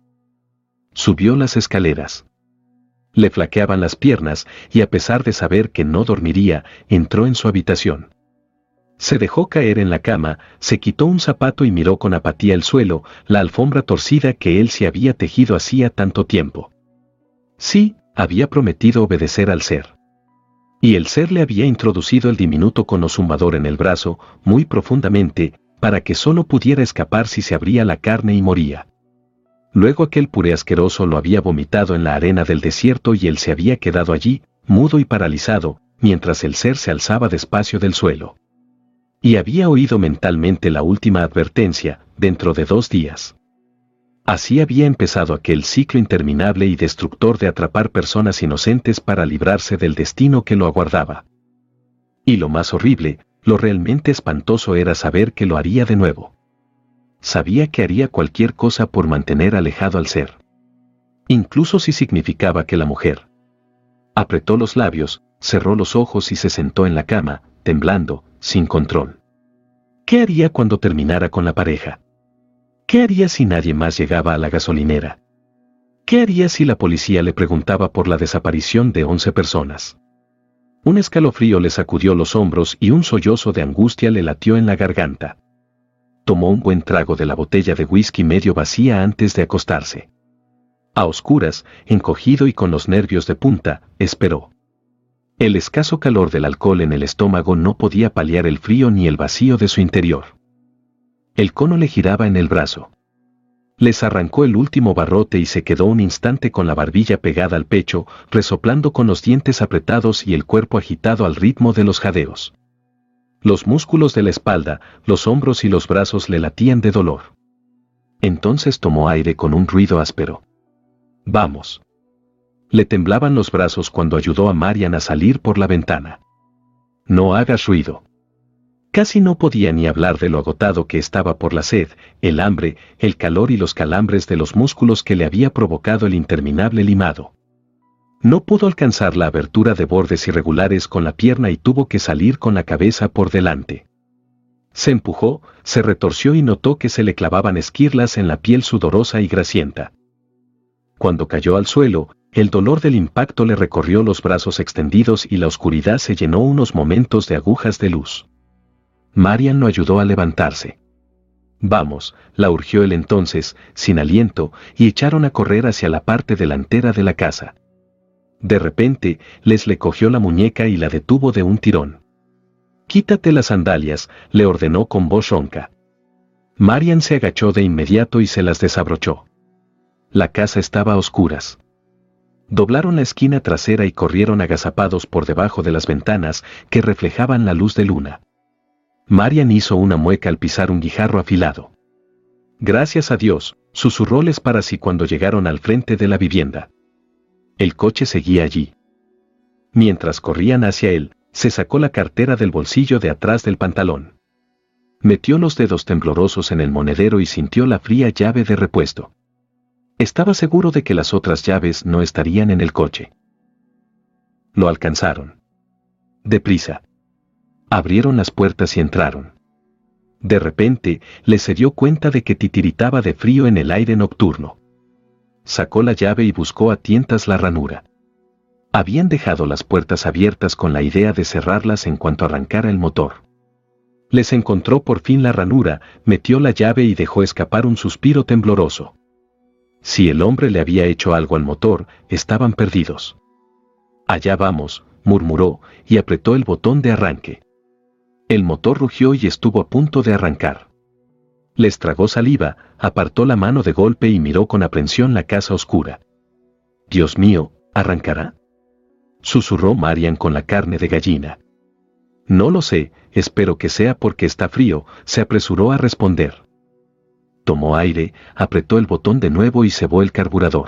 Subió las escaleras. Le flaqueaban las piernas y a pesar de saber que no dormiría, entró en su habitación. Se dejó caer en la cama, se quitó un zapato y miró con apatía el suelo, la alfombra torcida que él se había tejido hacía tanto tiempo. Sí, había prometido obedecer al ser. Y el ser le había introducido el diminuto cono zumbador en el brazo, muy profundamente, para que solo pudiera escapar si se abría la carne y moría. Luego aquel puré asqueroso lo había vomitado en la arena del desierto y él se había quedado allí, mudo y paralizado, mientras el ser se alzaba despacio del suelo. Y había oído mentalmente la última advertencia, dentro de 2 días. Así había empezado aquel ciclo interminable y destructor de atrapar personas inocentes para librarse del destino que lo aguardaba. Y lo más horrible, lo realmente espantoso era saber que lo haría de nuevo. Sabía que haría cualquier cosa por mantener alejado al ser. Incluso si significaba que la mujer. Apretó los labios, cerró los ojos y se sentó en la cama, temblando, sin control. ¿Qué haría cuando terminara con la pareja? ¿Qué haría si nadie más llegaba a la gasolinera? ¿Qué haría si la policía le preguntaba por la desaparición de 11 personas? Un escalofrío le sacudió los hombros y un sollozo de angustia le latió en la garganta. Tomó un buen trago de la botella de whisky medio vacía antes de acostarse. A oscuras, encogido y con los nervios de punta, esperó. El escaso calor del alcohol en el estómago no podía paliar el frío ni el vacío de su interior. El cono le giraba en el brazo. Les arrancó el último barrote y se quedó un instante con la barbilla pegada al pecho, resoplando con los dientes apretados y el cuerpo agitado al ritmo de los jadeos. Los músculos de la espalda, los hombros y los brazos le latían de dolor. Entonces tomó aire con un ruido áspero. «Vamos». Le temblaban los brazos cuando ayudó a Marian a salir por la ventana. «No hagas ruido». Casi no podía ni hablar de lo agotado que estaba por la sed, el hambre, el calor y los calambres de los músculos que le había provocado el interminable limado. No pudo alcanzar la abertura de bordes irregulares con la pierna y tuvo que salir con la cabeza por delante. Se empujó, se retorció y notó que se le clavaban esquirlas en la piel sudorosa y grasienta. Cuando cayó al suelo, el dolor del impacto le recorrió los brazos extendidos y la oscuridad se llenó unos momentos de agujas de luz. Marian lo ayudó a levantarse. «Vamos», la urgió él entonces, sin aliento, y echaron a correr hacia la parte delantera de la casa. De repente, le cogió la muñeca y la detuvo de un tirón. «Quítate las sandalias», le ordenó con voz ronca. Marian se agachó de inmediato y se las desabrochó. La casa estaba a oscuras. Doblaron la esquina trasera y corrieron agazapados por debajo de las ventanas que reflejaban la luz de luna. Marian hizo una mueca al pisar un guijarro afilado. «Gracias a Dios», susurróles para sí cuando llegaron al frente de la vivienda. El coche seguía allí. Mientras corrían hacia él, se sacó la cartera del bolsillo de atrás del pantalón. Metió los dedos temblorosos en el monedero y sintió la fría llave de repuesto. Estaba seguro de que las otras llaves no estarían en el coche. Lo alcanzaron. Deprisa. Abrieron las puertas y entraron. De repente, Les se dio cuenta de que titiritaba de frío en el aire nocturno. Sacó la llave y buscó a tientas la ranura. Habían dejado las puertas abiertas con la idea de cerrarlas en cuanto arrancara el motor. Les encontró por fin la ranura, metió la llave y dejó escapar un suspiro tembloroso. Si el hombre le había hecho algo al motor, estaban perdidos. Allá vamos, murmuró, y apretó el botón de arranque. El motor rugió y estuvo a punto de arrancar. Les tragó saliva, apartó la mano de golpe y miró con aprensión la casa oscura. «Dios mío, ¿arrancará?», susurró Marian con la carne de gallina. «No lo sé, espero que sea porque está frío», se apresuró a responder. Tomó aire, apretó el botón de nuevo y cebó el carburador.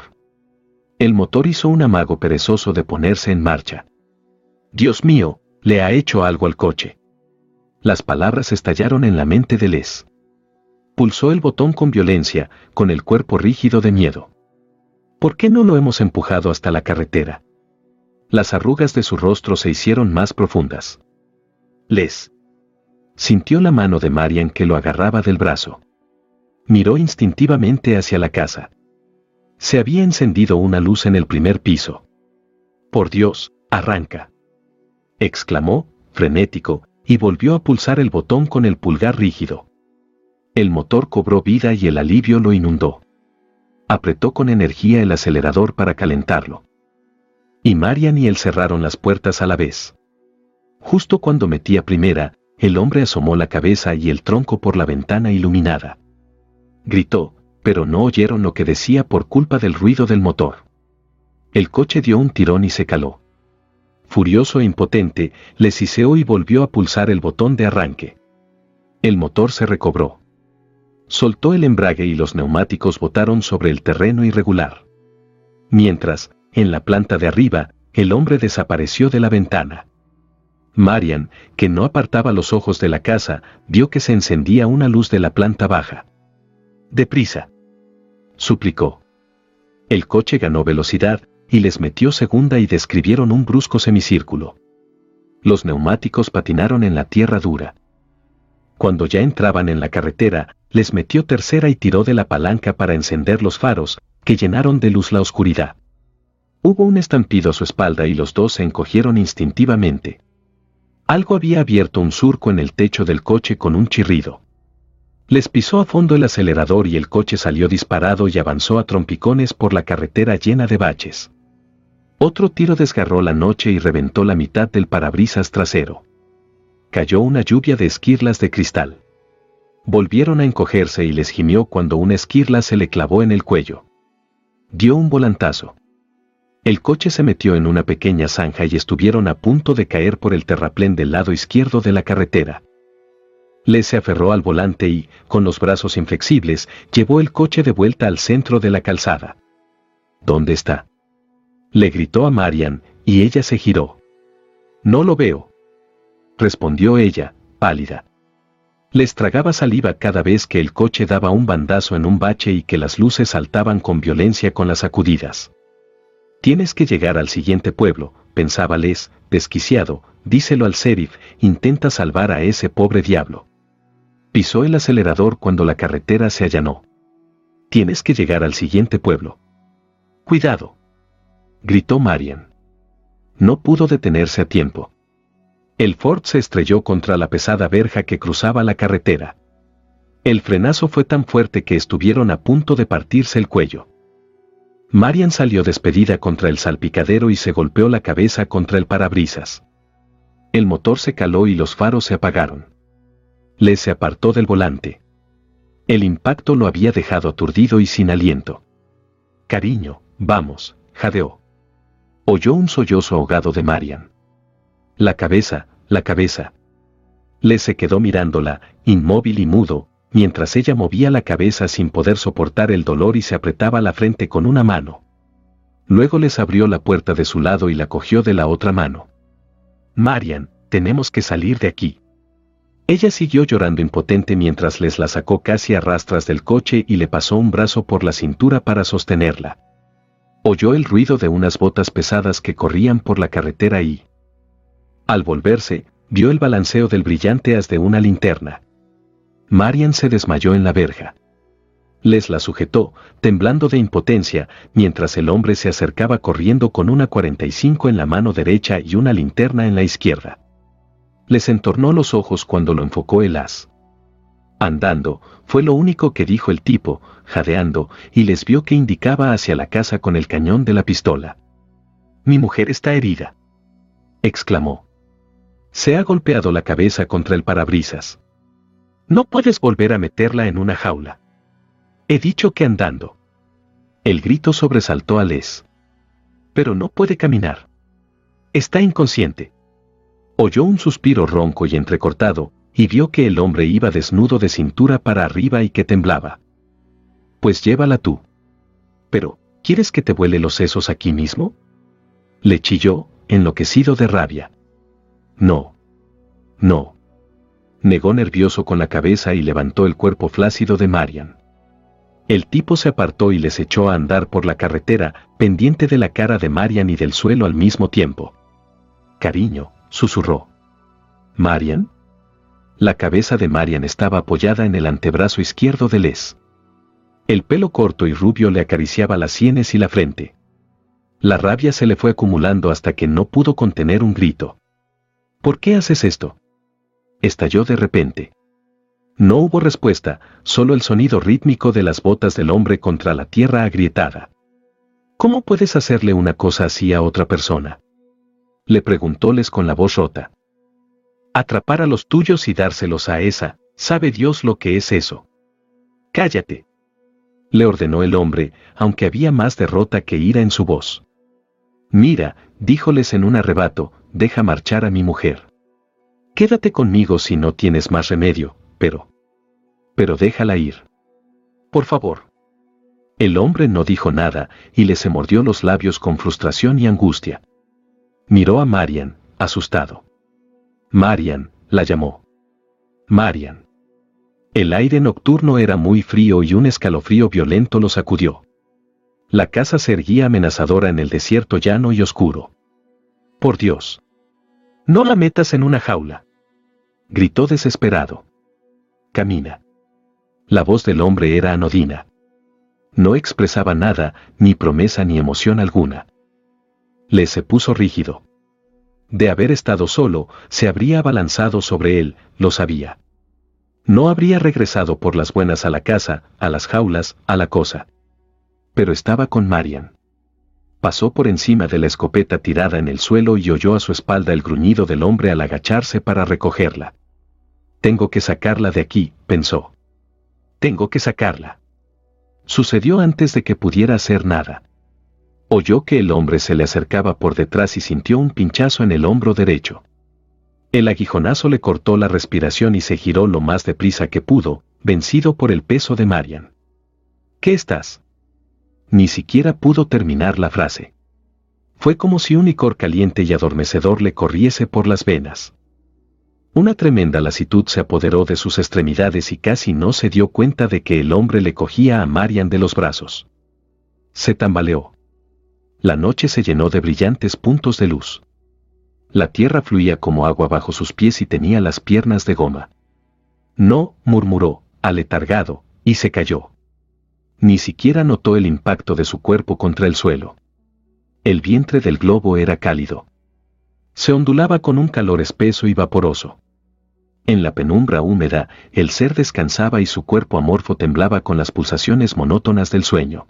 El motor hizo un amago perezoso de ponerse en marcha. «Dios mío, le ha hecho algo al coche». Las palabras estallaron en la mente de Les. Pulsó el botón con violencia, con el cuerpo rígido de miedo. ¿Por qué no lo hemos empujado hasta la carretera? Las arrugas de su rostro se hicieron más profundas. Les sintió la mano de Marian que lo agarraba del brazo. Miró instintivamente hacia la casa. Se había encendido una luz en el primer piso. «Por Dios, arranca», exclamó, frenético, y volvió a pulsar el botón con el pulgar rígido. El motor cobró vida y el alivio lo inundó. Apretó con energía el acelerador para calentarlo. Y Marian y él cerraron las puertas a la vez. Justo cuando metía primera, el hombre asomó la cabeza y el tronco por la ventana iluminada. Gritó, pero no oyeron lo que decía por culpa del ruido del motor. El coche dio un tirón y se caló. Furioso e impotente, le siseó y volvió a pulsar el botón de arranque. El motor se recobró. Soltó el embrague y los neumáticos botaron sobre el terreno irregular. Mientras, en la planta de arriba, el hombre desapareció de la ventana. Marian, que no apartaba los ojos de la casa, vio que se encendía una luz de la planta baja. «Deprisa», suplicó. El coche ganó velocidad, y Les metió segunda y describieron un brusco semicírculo. Los neumáticos patinaron en la tierra dura. Cuando ya entraban en la carretera, Les metió tercera y tiró de la palanca para encender los faros, que llenaron de luz la oscuridad. Hubo un estampido a su espalda y los dos se encogieron instintivamente. Algo había abierto un surco en el techo del coche con un chirrido. Les pisó a fondo el acelerador y el coche salió disparado y avanzó a trompicones por la carretera llena de baches. Otro tiro desgarró la noche y reventó la mitad del parabrisas trasero. Cayó una lluvia de esquirlas de cristal. Volvieron a encogerse y Les gimió cuando una esquirla se le clavó en el cuello. Dio un volantazo. El coche se metió en una pequeña zanja y estuvieron a punto de caer por el terraplén del lado izquierdo de la carretera. Les se aferró al volante y, con los brazos inflexibles, llevó el coche de vuelta al centro de la calzada. «¿Dónde está?», le gritó a Marian, y ella se giró. «No lo veo», respondió ella, pálida. Les tragaba saliva cada vez que el coche daba un bandazo en un bache y que las luces saltaban con violencia con las sacudidas. «Tienes que llegar al siguiente pueblo», pensaba Les, desquiciado, «díselo al sheriff, intenta salvar a ese pobre diablo». Pisó el acelerador cuando la carretera se allanó. «Tienes que llegar al siguiente pueblo». «Cuidado», gritó Marian. No pudo detenerse a tiempo. El Ford se estrelló contra la pesada verja que cruzaba la carretera. El frenazo fue tan fuerte que estuvieron a punto de partirse el cuello. Marian salió despedida contra el salpicadero y se golpeó la cabeza contra el parabrisas. El motor se caló y los faros se apagaron. Les se apartó del volante. El impacto lo había dejado aturdido y sin aliento. «Cariño, vamos», jadeó. Oyó un sollozo ahogado de Marian. La cabeza. Les se quedó mirándola, inmóvil y mudo, mientras ella movía la cabeza sin poder soportar el dolor y se apretaba la frente con una mano. Luego Les abrió la puerta de su lado y la cogió de la otra mano. «Marian, tenemos que salir de aquí». Ella siguió llorando impotente mientras Les la sacó casi a rastras del coche y le pasó un brazo por la cintura para sostenerla. Oyó el ruido de unas botas pesadas que corrían por la carretera y, al volverse, vio el balanceo del brillante haz de una linterna. Marian se desmayó en la verja. Les la sujetó, temblando de impotencia, mientras el hombre se acercaba corriendo con una 45 en la mano derecha y una linterna en la izquierda. Les entornó los ojos cuando lo enfocó el haz. Andando, fue lo único que dijo el tipo, jadeando, y les vio que indicaba hacia la casa con el cañón de la pistola. «Mi mujer está herida», exclamó. «Se ha golpeado la cabeza contra el parabrisas. No puedes volver a meterla en una jaula. He dicho que andando». El grito sobresaltó a Les. «Pero no puede caminar. Está inconsciente». Oyó un suspiro ronco y entrecortado, y vio que el hombre iba desnudo de cintura para arriba y que temblaba. «Pues llévala tú». «Pero, ¿quieres que te vuele los sesos aquí mismo?», le chilló, enloquecido de rabia. «No. No», negó nervioso con la cabeza y levantó el cuerpo flácido de Marian. El tipo se apartó y les echó a andar por la carretera, pendiente de la cara de Marian y del suelo al mismo tiempo. «Cariño», susurró. «¿Marian?». La cabeza de Marian estaba apoyada en el antebrazo izquierdo de Les. El pelo corto y rubio le acariciaba las sienes y la frente. La rabia se le fue acumulando hasta que no pudo contener un grito. «¿Por qué haces esto?», estalló de repente. No hubo respuesta, solo el sonido rítmico de las botas del hombre contra la tierra agrietada. «¿Cómo puedes hacerle una cosa así a otra persona?», le preguntó Les con la voz rota. «Atrapar a los tuyos y dárselos a esa, sabe Dios lo que es eso». «Cállate», le ordenó el hombre, aunque había más derrota que ira en su voz. «Mira», díjoles en un arrebato, «deja marchar a mi mujer. Quédate conmigo si no tienes más remedio, pero déjala ir. Por favor». El hombre no dijo nada, y le se mordió los labios con frustración y angustia. Miró a Marian, asustado. «Marian», la llamó. «Marian». El aire nocturno era muy frío y un escalofrío violento lo sacudió. La casa se erguía amenazadora en el desierto llano y oscuro. «Por Dios. No la metas en una jaula», gritó desesperado. «Camina». La voz del hombre era anodina. No expresaba nada, ni promesa ni emoción alguna. Les se puso rígido. De haber estado solo, se habría abalanzado sobre él, lo sabía. No habría regresado por las buenas a la casa, a las jaulas, a la cosa. Pero estaba con Marian. Pasó por encima de la escopeta tirada en el suelo y oyó a su espalda el gruñido del hombre al agacharse para recogerla. «Tengo que sacarla de aquí», pensó. «Tengo que sacarla». Sucedió antes de que pudiera hacer nada. Oyó que el hombre se le acercaba por detrás y sintió un pinchazo en el hombro derecho. El aguijonazo le cortó la respiración y se giró lo más deprisa que pudo, vencido por el peso de Marian. «¿Qué estás?». Ni siquiera pudo terminar la frase. Fue como si un licor caliente y adormecedor le corriese por las venas. Una tremenda lasitud se apoderó de sus extremidades y casi no se dio cuenta de que el hombre le cogía a Marian de los brazos. Se tambaleó. La noche se llenó de brillantes puntos de luz. La tierra fluía como agua bajo sus pies y tenía las piernas de goma. «No», murmuró, aletargado, y se cayó. Ni siquiera notó el impacto de su cuerpo contra el suelo. El vientre del globo era cálido. Se ondulaba con un calor espeso y vaporoso. En la penumbra húmeda, el ser descansaba y su cuerpo amorfo temblaba con las pulsaciones monótonas del sueño.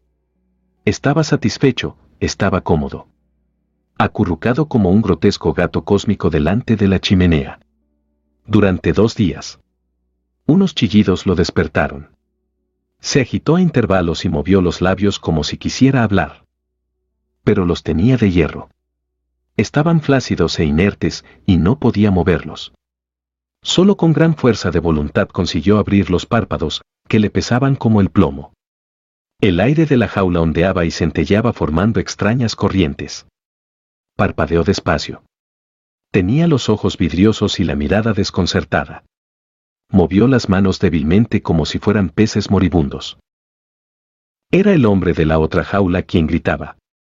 Estaba satisfecho, estaba cómodo. Acurrucado como un grotesco gato cósmico delante de la chimenea. Durante 2 días. Unos chillidos lo despertaron. Se agitó a intervalos y movió los labios como si quisiera hablar. Pero los tenía de hierro. Estaban flácidos e inertes y no podía moverlos. Solo con gran fuerza de voluntad consiguió abrir los párpados, que le pesaban como el plomo. El aire de la jaula ondeaba y centelleaba formando extrañas corrientes. Parpadeó despacio. Tenía los ojos vidriosos y la mirada desconcertada. Movió las manos débilmente como si fueran peces moribundos. Era el hombre de la otra jaula quien gritaba.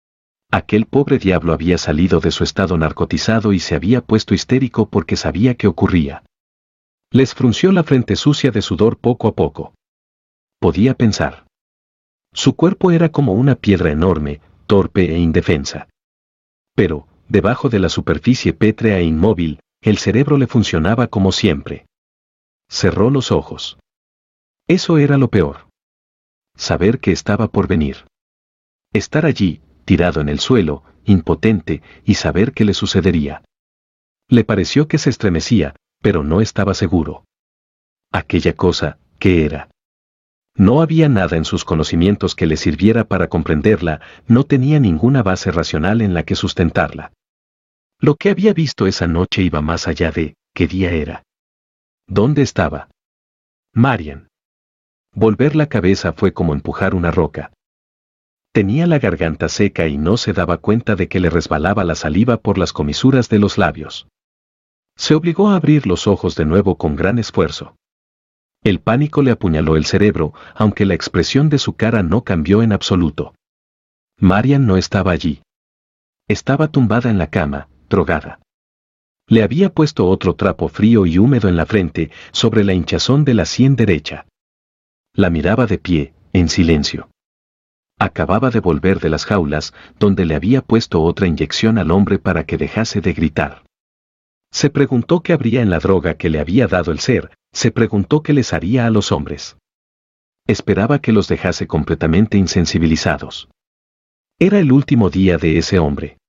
Aquel pobre diablo había salido de su estado narcotizado y se había puesto histérico porque sabía qué ocurría. Les frunció la frente sucia de sudor poco a poco. Podía pensar. Su cuerpo era como una piedra enorme, torpe e indefensa. Pero, debajo de la superficie pétrea e inmóvil, el cerebro le funcionaba como siempre. Cerró los ojos. Eso era lo peor. Saber que estaba por venir. Estar allí, tirado en el suelo, impotente, y saber qué le sucedería. Le pareció que se estremecía, pero no estaba seguro. Aquella cosa, ¿qué era? No había nada en sus conocimientos que le sirviera para comprenderla, no tenía ninguna base racional en la que sustentarla. Lo que había visto esa noche iba más allá de ¿qué día era? ¿Dónde estaba? Marian. Volver la cabeza fue como empujar una roca. Tenía la garganta seca y no se daba cuenta de que le resbalaba la saliva por las comisuras de los labios. Se obligó a abrir los ojos de nuevo con gran esfuerzo. El pánico le apuñaló el cerebro, aunque la expresión de su cara no cambió en absoluto. Marian no estaba allí. Estaba tumbada en la cama, drogada. Le había puesto otro trapo frío y húmedo en la frente, sobre la hinchazón de la sien derecha. La miraba de pie, en silencio. Acababa de volver de las jaulas, donde le había puesto otra inyección al hombre para que dejase de gritar. Se preguntó qué habría en la droga que le había dado el ser, se preguntó qué les haría a los hombres. Esperaba que los dejase completamente insensibilizados. Era el último día de ese hombre.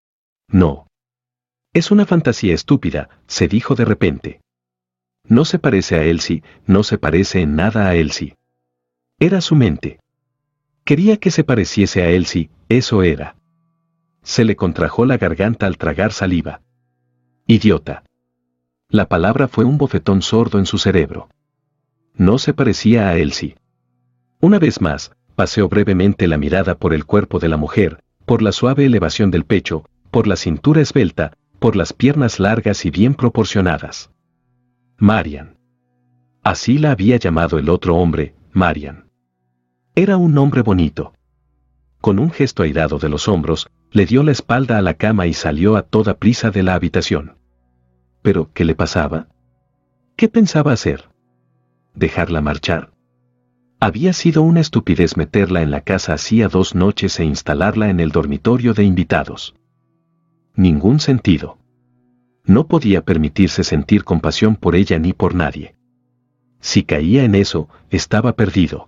No. Es una fantasía estúpida, se dijo de repente. No se parece a Elsie, no se parece en nada a Elsie. Era su mente. Quería que se pareciese a Elsie, eso era. Se le contrajo la garganta al tragar saliva. Idiota. La palabra fue un bofetón sordo en su cerebro. No se parecía a Elsie. Una vez más, paseó brevemente la mirada por el cuerpo de la mujer, por la suave elevación del pecho, por la cintura esbelta, por las piernas largas y bien proporcionadas. Marian. Así la había llamado el otro hombre, Marian. Era un nombre bonito. Con un gesto airado de los hombros, le dio la espalda a la cama y salió a toda prisa de la habitación. ¿Pero qué le pasaba? ¿Qué pensaba hacer? ¿Dejarla marchar? Había sido una estupidez meterla en la casa hacía 2 noches e instalarla en el dormitorio de invitados. Ningún sentido. No podía permitirse sentir compasión por ella ni por nadie. Si caía en eso, estaba perdido.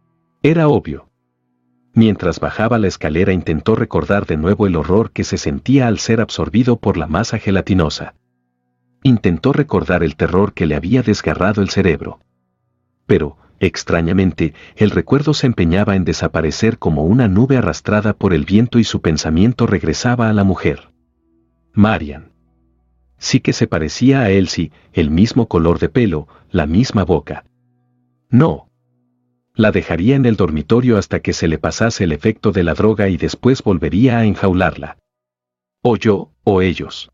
Era obvio. Mientras bajaba la escalera intentó recordar de nuevo el horror que se sentía al ser absorbido por la masa gelatinosa. Intentó recordar el terror que le había desgarrado el cerebro. Pero, extrañamente, el recuerdo se empeñaba en desaparecer como una nube arrastrada por el viento y su pensamiento regresaba a la mujer. Marian. Sí que se parecía a Elsie, el mismo color de pelo, la misma boca. No. La dejaría en el dormitorio hasta que se le pasase el efecto de la droga y después volvería a enjaularla. O yo, o ellos.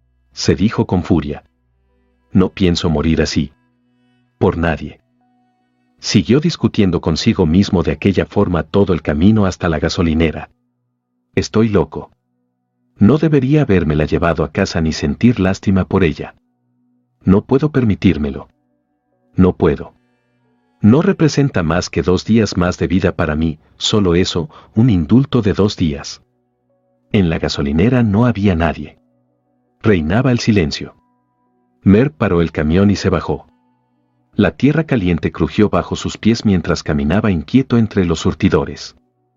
Se dijo con furia. No pienso morir así. Por nadie. Siguió discutiendo consigo mismo de aquella forma todo el camino hasta la gasolinera. Estoy loco. No debería habérmela llevado a casa ni sentir lástima por ella. No puedo permitírmelo. No puedo. No representa más que 2 días más de vida para mí, solo eso, un indulto de 2 días. En la gasolinera no había nadie. Reinaba el silencio. Mer paró el camión y se bajó. La tierra caliente crujió bajo sus pies mientras caminaba inquieto entre los surtidores.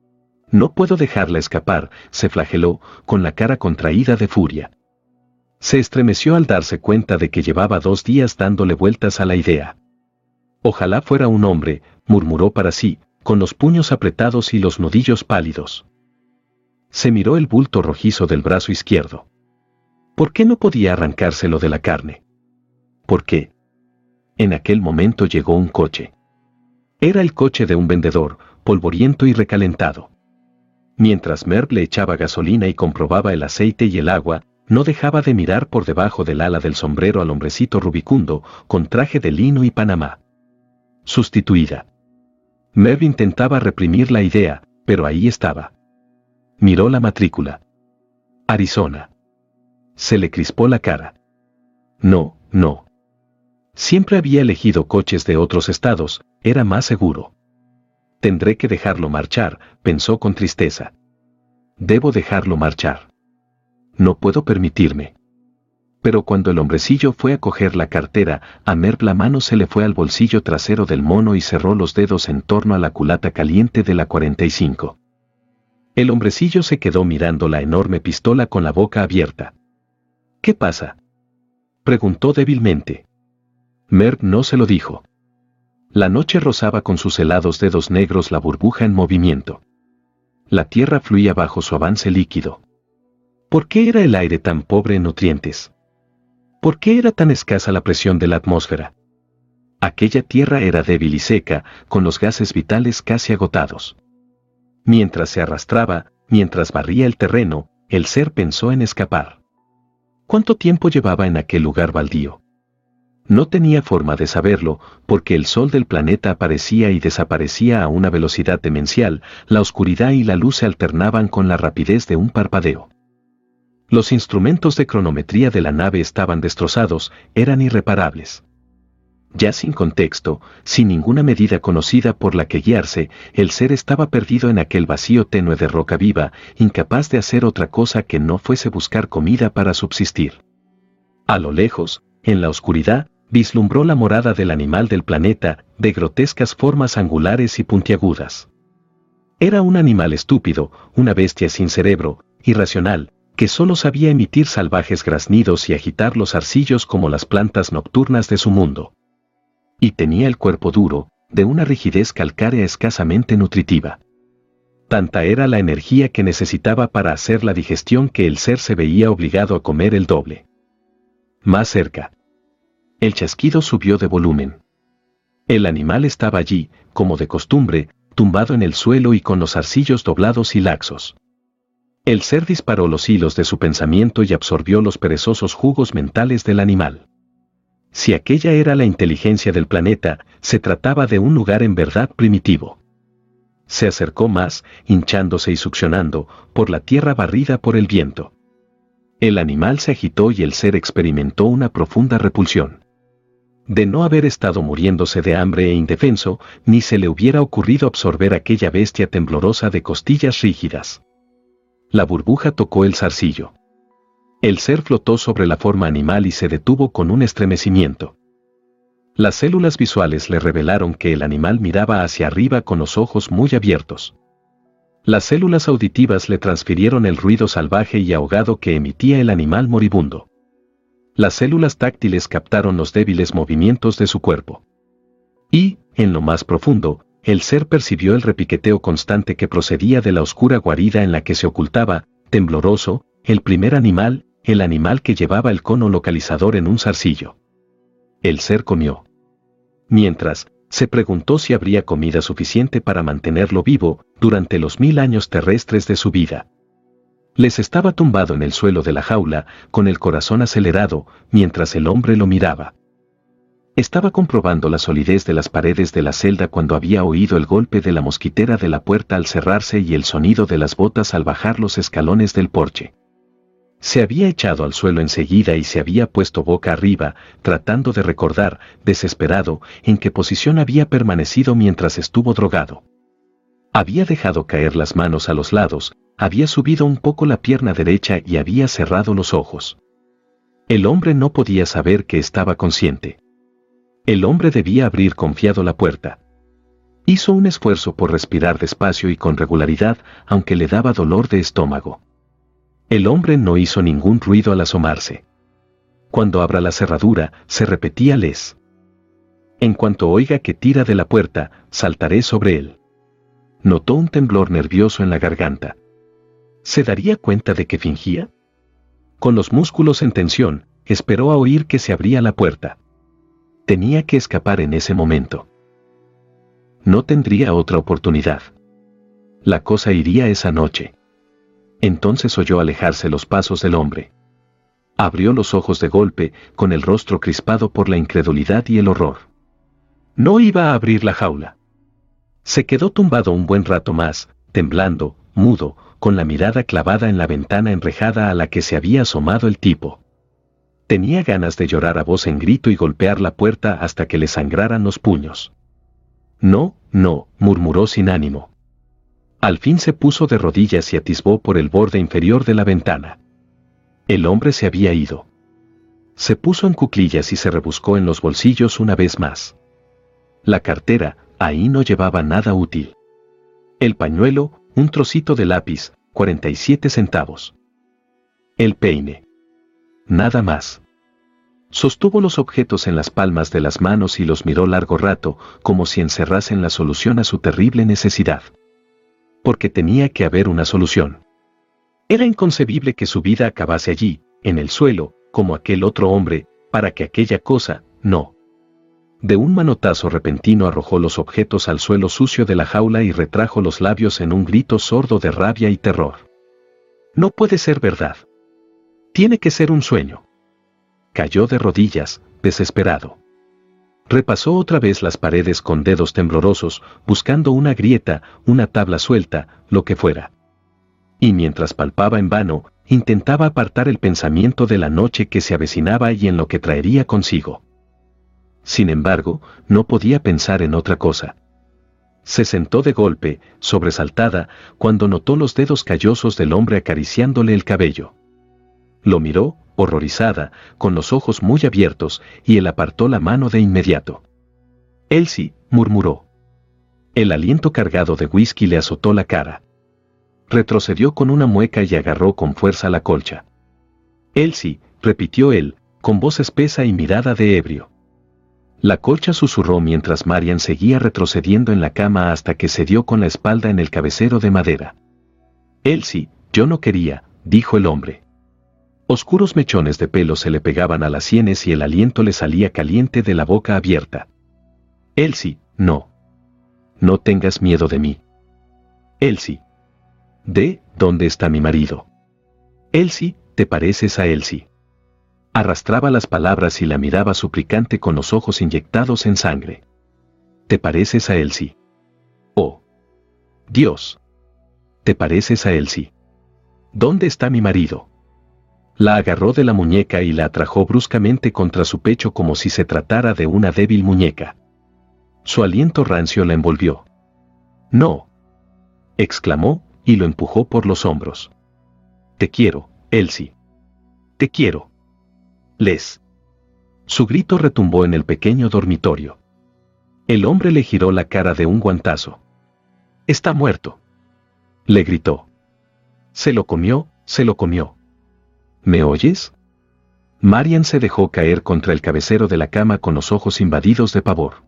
No puedo dejarla escapar, se flageló, con la cara contraída de furia. Se estremeció al darse cuenta de que llevaba 2 días dándole vueltas a la idea. Ojalá fuera un hombre, murmuró para sí, con los puños apretados y los nudillos pálidos. Se miró el bulto rojizo del brazo izquierdo. ¿Por qué no podía arrancárselo de la carne? ¿Por qué? En aquel momento llegó un coche. Era el coche de un vendedor, polvoriento y recalentado. Mientras Merv le echaba gasolina y comprobaba el aceite y el agua, no dejaba de mirar por debajo del ala del sombrero al hombrecito rubicundo, con traje de lino y panamá. Sustituida. Merv intentaba reprimir la idea, pero ahí estaba. Miró la matrícula. Arizona. Se le crispó la cara. No, no. Siempre había elegido coches de otros estados, era más seguro. Tendré que dejarlo marchar, pensó con tristeza. Debo dejarlo marchar. No puedo permitirme. Pero cuando el hombrecillo fue a coger la cartera, a Merv la mano se le fue al bolsillo trasero del mono y cerró los dedos en torno a la culata caliente de la 45. El hombrecillo se quedó mirando la enorme pistola con la boca abierta. ¿Qué pasa?, preguntó débilmente. Merv no se lo dijo. La noche rozaba con sus helados dedos negros la burbuja en movimiento. La tierra fluía bajo su avance líquido. ¿Por qué era el aire tan pobre en nutrientes? ¿Por qué era tan escasa la presión de la atmósfera? Aquella tierra era débil y seca, con los gases vitales casi agotados. Mientras se arrastraba, mientras barría el terreno, el ser pensó en escapar. ¿Cuánto tiempo llevaba en aquel lugar baldío? No tenía forma de saberlo, porque el sol del planeta aparecía y desaparecía a una velocidad demencial, la oscuridad y la luz se alternaban con la rapidez de un parpadeo. Los instrumentos de cronometría de la nave estaban destrozados, eran irreparables. Ya sin contexto, sin ninguna medida conocida por la que guiarse, el ser estaba perdido en aquel vacío tenue de roca viva, incapaz de hacer otra cosa que no fuese buscar comida para subsistir. A lo lejos, en la oscuridad, vislumbró la morada del animal del planeta, de grotescas formas angulares y puntiagudas. Era un animal estúpido, una bestia sin cerebro, irracional, que solo sabía emitir salvajes graznidos y agitar los arcillos como las plantas nocturnas de su mundo. Y tenía el cuerpo duro, de una rigidez calcárea escasamente nutritiva. Tanta era la energía que necesitaba para hacer la digestión que el ser se veía obligado a comer el doble. Más cerca. El chasquido subió de volumen. El animal estaba allí, como de costumbre, tumbado en el suelo y con los arcillos doblados y laxos. El ser disparó los hilos de su pensamiento y absorbió los perezosos jugos mentales del animal. Si aquella era la inteligencia del planeta, se trataba de un lugar en verdad primitivo. Se acercó más, hinchándose y succionando, por la tierra barrida por el viento. El animal se agitó y el ser experimentó una profunda repulsión. De no haber estado muriéndose de hambre e indefenso, ni se le hubiera ocurrido absorber aquella bestia temblorosa de costillas rígidas. La burbuja tocó el zarcillo. El ser flotó sobre la forma animal y se detuvo con un estremecimiento. Las células visuales le revelaron que el animal miraba hacia arriba con los ojos muy abiertos. Las células auditivas le transfirieron el ruido salvaje y ahogado que emitía el animal moribundo. Las células táctiles captaron los débiles movimientos de su cuerpo. Y, en lo más profundo, el ser percibió el repiqueteo constante que procedía de la oscura guarida en la que se ocultaba, tembloroso, el primer animal, el animal que llevaba el cono localizador en un zarcillo. El ser comió. Mientras, se preguntó si habría comida suficiente para mantenerlo vivo durante los 1000 años terrestres de su vida. Les estaba tumbado en el suelo de la jaula, con el corazón acelerado, mientras el hombre lo miraba. Estaba comprobando la solidez de las paredes de la celda cuando había oído el golpe de la mosquitera de la puerta al cerrarse y el sonido de las botas al bajar los escalones del porche. Se había echado al suelo enseguida y se había puesto boca arriba, tratando de recordar, desesperado, en qué posición había permanecido mientras estuvo drogado. Había dejado caer las manos a los lados, había subido un poco la pierna derecha y había cerrado los ojos. El hombre no podía saber que estaba consciente. El hombre debía abrir confiado la puerta. Hizo un esfuerzo por respirar despacio y con regularidad, aunque le daba dolor de estómago. El hombre no hizo ningún ruido al asomarse. Cuando abra la cerradura, se repetía les. En cuanto oiga que tira de la puerta, saltaré sobre él. Notó un temblor nervioso en la garganta. ¿Se daría cuenta de que fingía? Con los músculos en tensión, esperó a oír que se abría la puerta. Tenía que escapar en ese momento. No tendría otra oportunidad. La cosa iría esa noche. Entonces oyó alejarse los pasos del hombre. Abrió los ojos de golpe, con el rostro crispado por la incredulidad y el horror. No iba a abrir la jaula. Se quedó tumbado un buen rato más, temblando, mudo, con la mirada clavada en la ventana enrejada a la que se había asomado el tipo. Tenía ganas de llorar a voz en grito y golpear la puerta hasta que le sangraran los puños. No, no, murmuró sin ánimo. Al fin se puso de rodillas y atisbó por el borde inferior de la ventana. El hombre se había ido. Se puso en cuclillas y se rebuscó en los bolsillos una vez más. La cartera, ahí no llevaba nada útil. El pañuelo, un trocito de lápiz, 47 centavos. El peine. Nada más. Sostuvo los objetos en las palmas de las manos y los miró largo rato, como si encerrasen la solución a su terrible necesidad. Porque tenía que haber una solución. Era inconcebible que su vida acabase allí, en el suelo, como aquel otro hombre, para que aquella cosa, no. De un manotazo repentino arrojó los objetos al suelo sucio de la jaula y retrajo los labios en un grito sordo de rabia y terror. No puede ser verdad. Tiene que ser un sueño. Cayó de rodillas, desesperado. Repasó otra vez las paredes con dedos temblorosos, buscando una grieta, una tabla suelta, lo que fuera. Y mientras palpaba en vano, intentaba apartar el pensamiento de la noche que se avecinaba y en lo que traería consigo. Sin embargo, no podía pensar en otra cosa. Se sentó de golpe, sobresaltada, cuando notó los dedos callosos del hombre acariciándole el cabello. Lo miró, horrorizada, con los ojos muy abiertos, y él apartó la mano de inmediato. «Elsie», murmuró. El aliento cargado de whisky le azotó la cara. Retrocedió con una mueca y agarró con fuerza la colcha. «Elsie», repitió él, con voz espesa y mirada de ebrio. La colcha susurró mientras Marian seguía retrocediendo en la cama hasta que se dio con la espalda en el cabecero de madera. «Elsie, yo no quería», dijo el hombre. Oscuros mechones de pelo se le pegaban a las sienes y el aliento le salía caliente de la boca abierta. «Elsie, no. No tengas miedo de mí». «Elsie. ¿Dónde está mi marido?» «Elsie, te pareces a Elsie». Arrastraba las palabras y la miraba suplicante con los ojos inyectados en sangre. «¿Te pareces a Elsie? Oh. Dios. ¿Te pareces a Elsie? ¿Dónde está mi marido?» La agarró de la muñeca y la atrajo bruscamente contra su pecho como si se tratara de una débil muñeca. Su aliento rancio la envolvió. «No», exclamó, y lo empujó por los hombros. «Te quiero, Elsie. Te quiero». Su grito retumbó en el pequeño dormitorio. El hombre le giró la cara de un guantazo. «Está muerto», le gritó. «Se lo comió, se lo comió». «¿Me oyes?» Marian se dejó caer contra el cabecero de la cama con los ojos invadidos de pavor.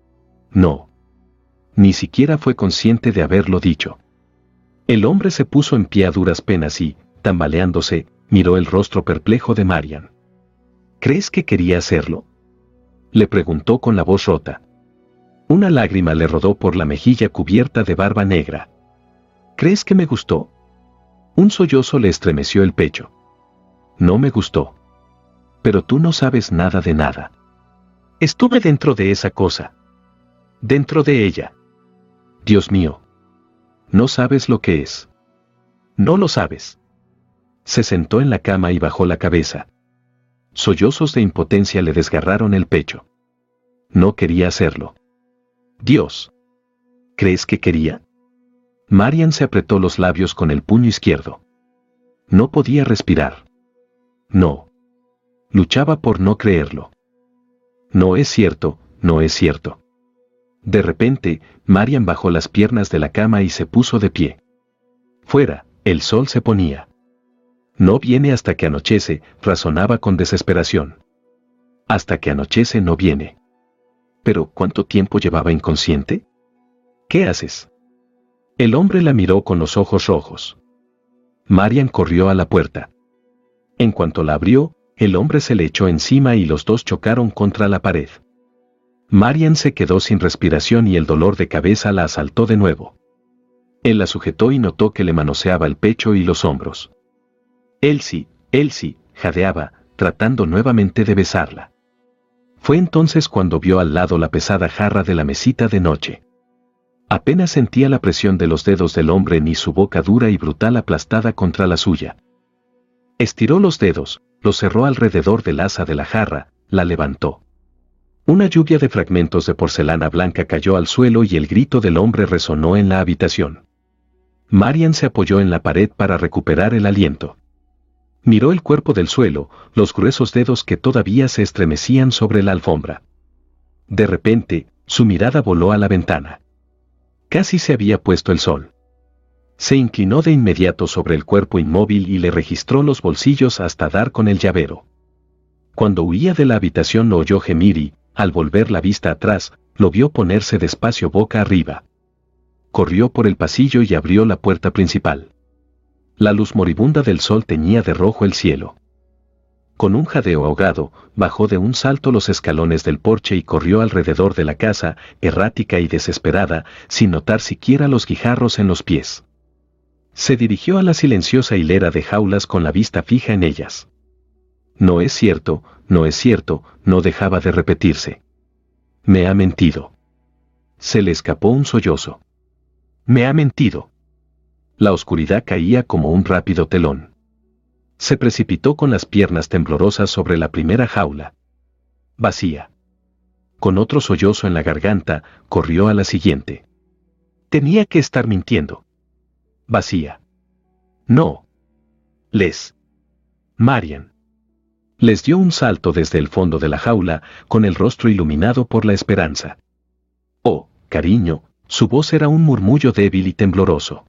No. Ni siquiera fue consciente de haberlo dicho. El hombre se puso en pie a duras penas y, tambaleándose, miró el rostro perplejo de Marian. «¿Crees que quería hacerlo?», le preguntó con la voz rota. Una lágrima le rodó por la mejilla cubierta de barba negra. «¿Crees que me gustó?». Un sollozo le estremeció el pecho. «No me gustó. Pero tú no sabes nada de nada. Estuve dentro de esa cosa. Dentro de ella. Dios mío. No sabes lo que es. No lo sabes». Se sentó en la cama y bajó la cabeza. Sollozos de impotencia le desgarraron el pecho. No quería hacerlo. «Dios. ¿Crees que quería?». Marian se apretó los labios con el puño izquierdo. No podía respirar. No. Luchaba por no creerlo. «No es cierto, no es cierto». De repente, Marian bajó las piernas de la cama y se puso de pie. Fuera, el sol se ponía. «No viene hasta que anochece», razonaba con desesperación. «Hasta que anochece no viene». «¿Pero cuánto tiempo llevaba inconsciente? ¿Qué haces?». El hombre la miró con los ojos rojos. Marian corrió a la puerta. En cuanto la abrió, el hombre se le echó encima y los dos chocaron contra la pared. Marian se quedó sin respiración y el dolor de cabeza la asaltó de nuevo. Él la sujetó y notó que le manoseaba el pecho y los hombros. «Elsie, Elsie», jadeaba, tratando nuevamente de besarla. Fue entonces cuando vio al lado la pesada jarra de la mesita de noche. Apenas sentía la presión de los dedos del hombre ni su boca dura y brutal aplastada contra la suya. Estiró los dedos, los cerró alrededor del asa de la jarra, la levantó. Una lluvia de fragmentos de porcelana blanca cayó al suelo y el grito del hombre resonó en la habitación. Marian se apoyó en la pared para recuperar el aliento. Miró el cuerpo del suelo, los gruesos dedos que todavía se estremecían sobre la alfombra. De repente, su mirada voló a la ventana. Casi se había puesto el sol. Se inclinó de inmediato sobre el cuerpo inmóvil y le registró los bolsillos hasta dar con el llavero. Cuando huía de la habitación lo oyó gemir y, al volver la vista atrás, lo vio ponerse despacio boca arriba. Corrió por el pasillo y abrió la puerta principal. La luz moribunda del sol teñía de rojo el cielo. Con un jadeo ahogado, bajó de un salto los escalones del porche y corrió alrededor de la casa, errática y desesperada, sin notar siquiera los guijarros en los pies. Se dirigió a la silenciosa hilera de jaulas con la vista fija en ellas. No es cierto, no es cierto, no dejaba de repetirse. Me ha mentido. Se le escapó un sollozo. Me ha mentido. La oscuridad caía como un rápido telón. Se precipitó con las piernas temblorosas sobre la primera jaula. Vacía. Con otro sollozo en la garganta, corrió a la siguiente. Tenía que estar mintiendo. Vacía. No. Marian. Les dio un salto desde el fondo de la jaula, con el rostro iluminado por la esperanza. Oh, cariño, su voz era un murmullo débil y tembloroso.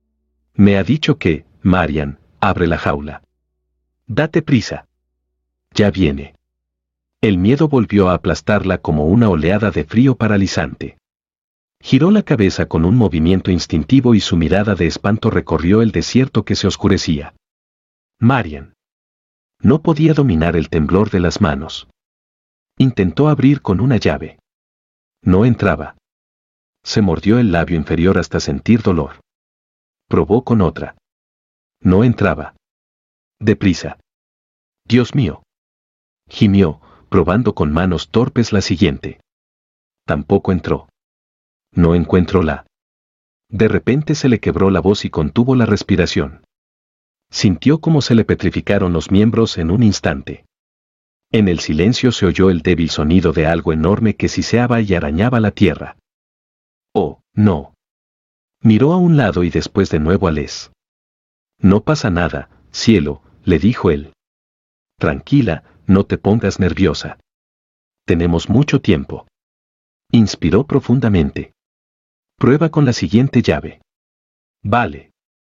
Me ha dicho que, Marian, abre la jaula. Date prisa. Ya viene. El miedo volvió a aplastarla como una oleada de frío paralizante. Giró la cabeza con un movimiento instintivo y su mirada de espanto recorrió el desierto que se oscurecía. Marian. No podía dominar el temblor de las manos. Intentó abrir con una llave. No entraba. Se mordió el labio inferior hasta sentir dolor. Probó con otra. No entraba. Deprisa. Dios mío. Gimió, probando con manos torpes la siguiente. Tampoco entró. No encuentro la. De repente se le quebró la voz y contuvo la respiración. Sintió como se le petrificaron los miembros en un instante. En el silencio se oyó el débil sonido de algo enorme que siseaba y arañaba la tierra. Oh, no. Miró a un lado y después de nuevo a Les. No pasa nada, cielo, le dijo él. Tranquila, no te pongas nerviosa. Tenemos mucho tiempo. Inspiró profundamente. Prueba con la siguiente llave. Vale.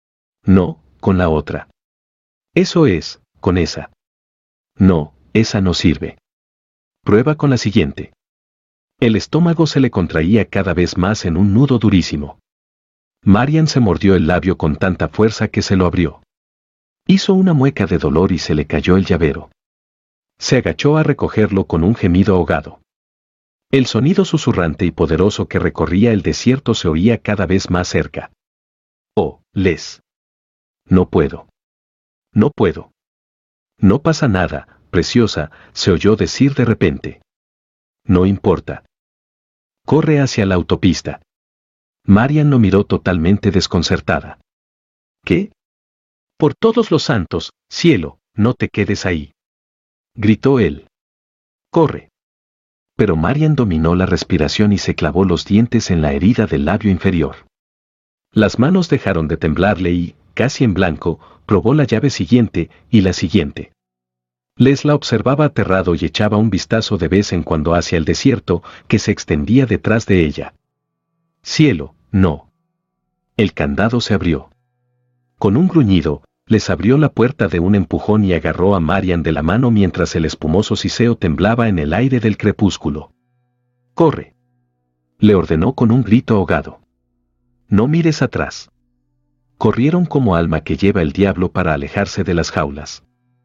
No, con la otra. Eso es, con esa. No, esa no sirve. Prueba con la siguiente. El estómago se le contraía cada vez más en un nudo durísimo. Marian se mordió el labio con tanta fuerza que se lo abrió. Hizo una mueca de dolor y se le cayó el llavero. Se agachó a recogerlo con un gemido ahogado. El sonido susurrante y poderoso que recorría el desierto se oía cada vez más cerca. Oh, Les. No puedo. No puedo. No pasa nada, preciosa, se oyó decir de repente. No importa. Corre hacia la autopista. Marian lo miró totalmente desconcertada. ¿Qué? Por todos los santos, cielo, no te quedes ahí. Gritó él. Corre. Pero Marian dominó la respiración y se clavó los dientes en la herida del labio inferior. Las manos dejaron de temblarle y, casi en blanco, probó la llave siguiente y la siguiente. Les la observaba aterrado y echaba un vistazo de vez en cuando hacia el desierto que se extendía detrás de ella. Cielo, no. El candado se abrió. Con un gruñido, les abrió la puerta de un empujón y agarró a Marian de la mano mientras el espumoso siseo temblaba en el aire del crepúsculo. ¡Corre!, le ordenó con un grito ahogado. No mires atrás. Corrieron como alma que lleva el diablo para alejarse de las jaulas.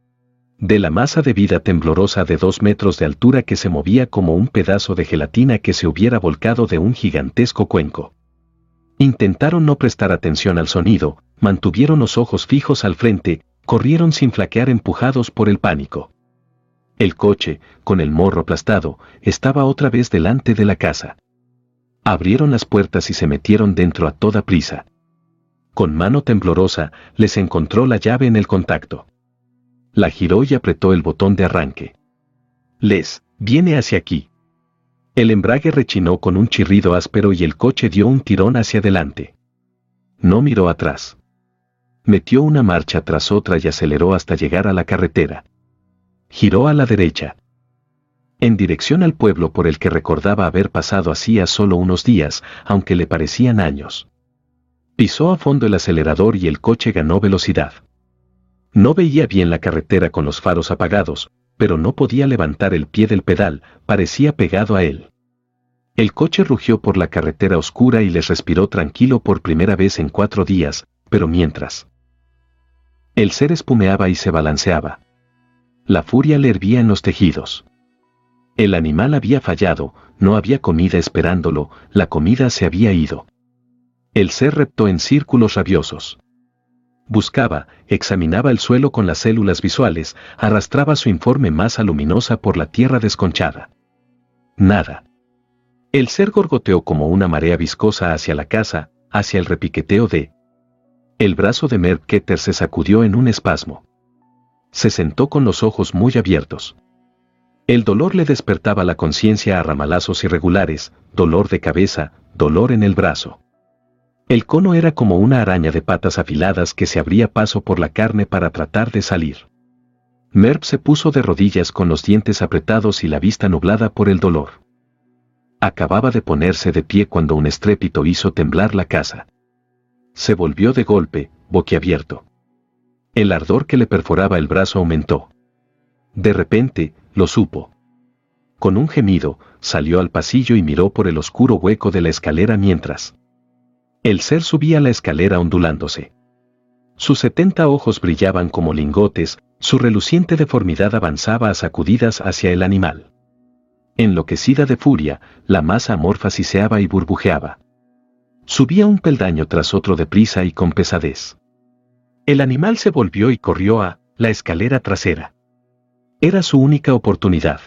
De la masa de vida temblorosa de 2 metros de altura que se movía como un pedazo de gelatina que se hubiera volcado de un gigantesco cuenco. Intentaron no prestar atención al sonido, mantuvieron los ojos fijos al frente, corrieron sin flaquear empujados por el pánico. El coche, con el morro aplastado, estaba otra vez delante de la casa. Abrieron las puertas y se metieron dentro a toda prisa. Con mano temblorosa, les encontró la llave en el contacto. La giró y apretó el botón de arranque. Viene hacia aquí. El embrague rechinó con un chirrido áspero y el coche dio un tirón hacia adelante. No miró atrás. Metió una marcha tras otra y aceleró hasta llegar a la carretera. Giró a la derecha. En dirección al pueblo por el que recordaba haber pasado hacía solo unos días, aunque le parecían años. Pisó a fondo el acelerador y el coche ganó velocidad. No veía bien la carretera con los faros apagados, pero no podía levantar el pie del pedal, parecía pegado a él. El coche rugió por la carretera oscura y les respiró tranquilo por primera vez en 4 días, pero mientras. El ser espumeaba y se balanceaba. La furia le hervía en los tejidos. El animal había fallado, no había comida esperándolo, la comida se había ido. El ser reptó en círculos rabiosos. Buscaba, examinaba el suelo con las células visuales, arrastraba su informe masa luminosa por la tierra desconchada. Nada. El ser gorgoteó como una marea viscosa hacia la casa, hacia el repiqueteo de... El brazo de Merv Keter se sacudió en un espasmo. Se sentó con los ojos muy abiertos. El dolor le despertaba la conciencia a ramalazos irregulares, dolor de cabeza, dolor en el brazo. El cono era como una araña de patas afiladas que se abría paso por la carne para tratar de salir. Merv se puso de rodillas con los dientes apretados y la vista nublada por el dolor. Acababa de ponerse de pie cuando un estrépito hizo temblar la casa. Se volvió de golpe, boquiabierto. El ardor que le perforaba el brazo aumentó. De repente, lo supo. Con un gemido, salió al pasillo y miró por el oscuro hueco de la escalera mientras... El ser subía la escalera ondulándose. Sus 70 ojos brillaban como lingotes, su reluciente deformidad avanzaba a sacudidas hacia el animal. Enloquecida de furia, la masa amorfa siseaba y burbujeaba. Subía un peldaño tras otro deprisa y con pesadez. El animal se volvió y corrió a la escalera trasera. Era su única oportunidad.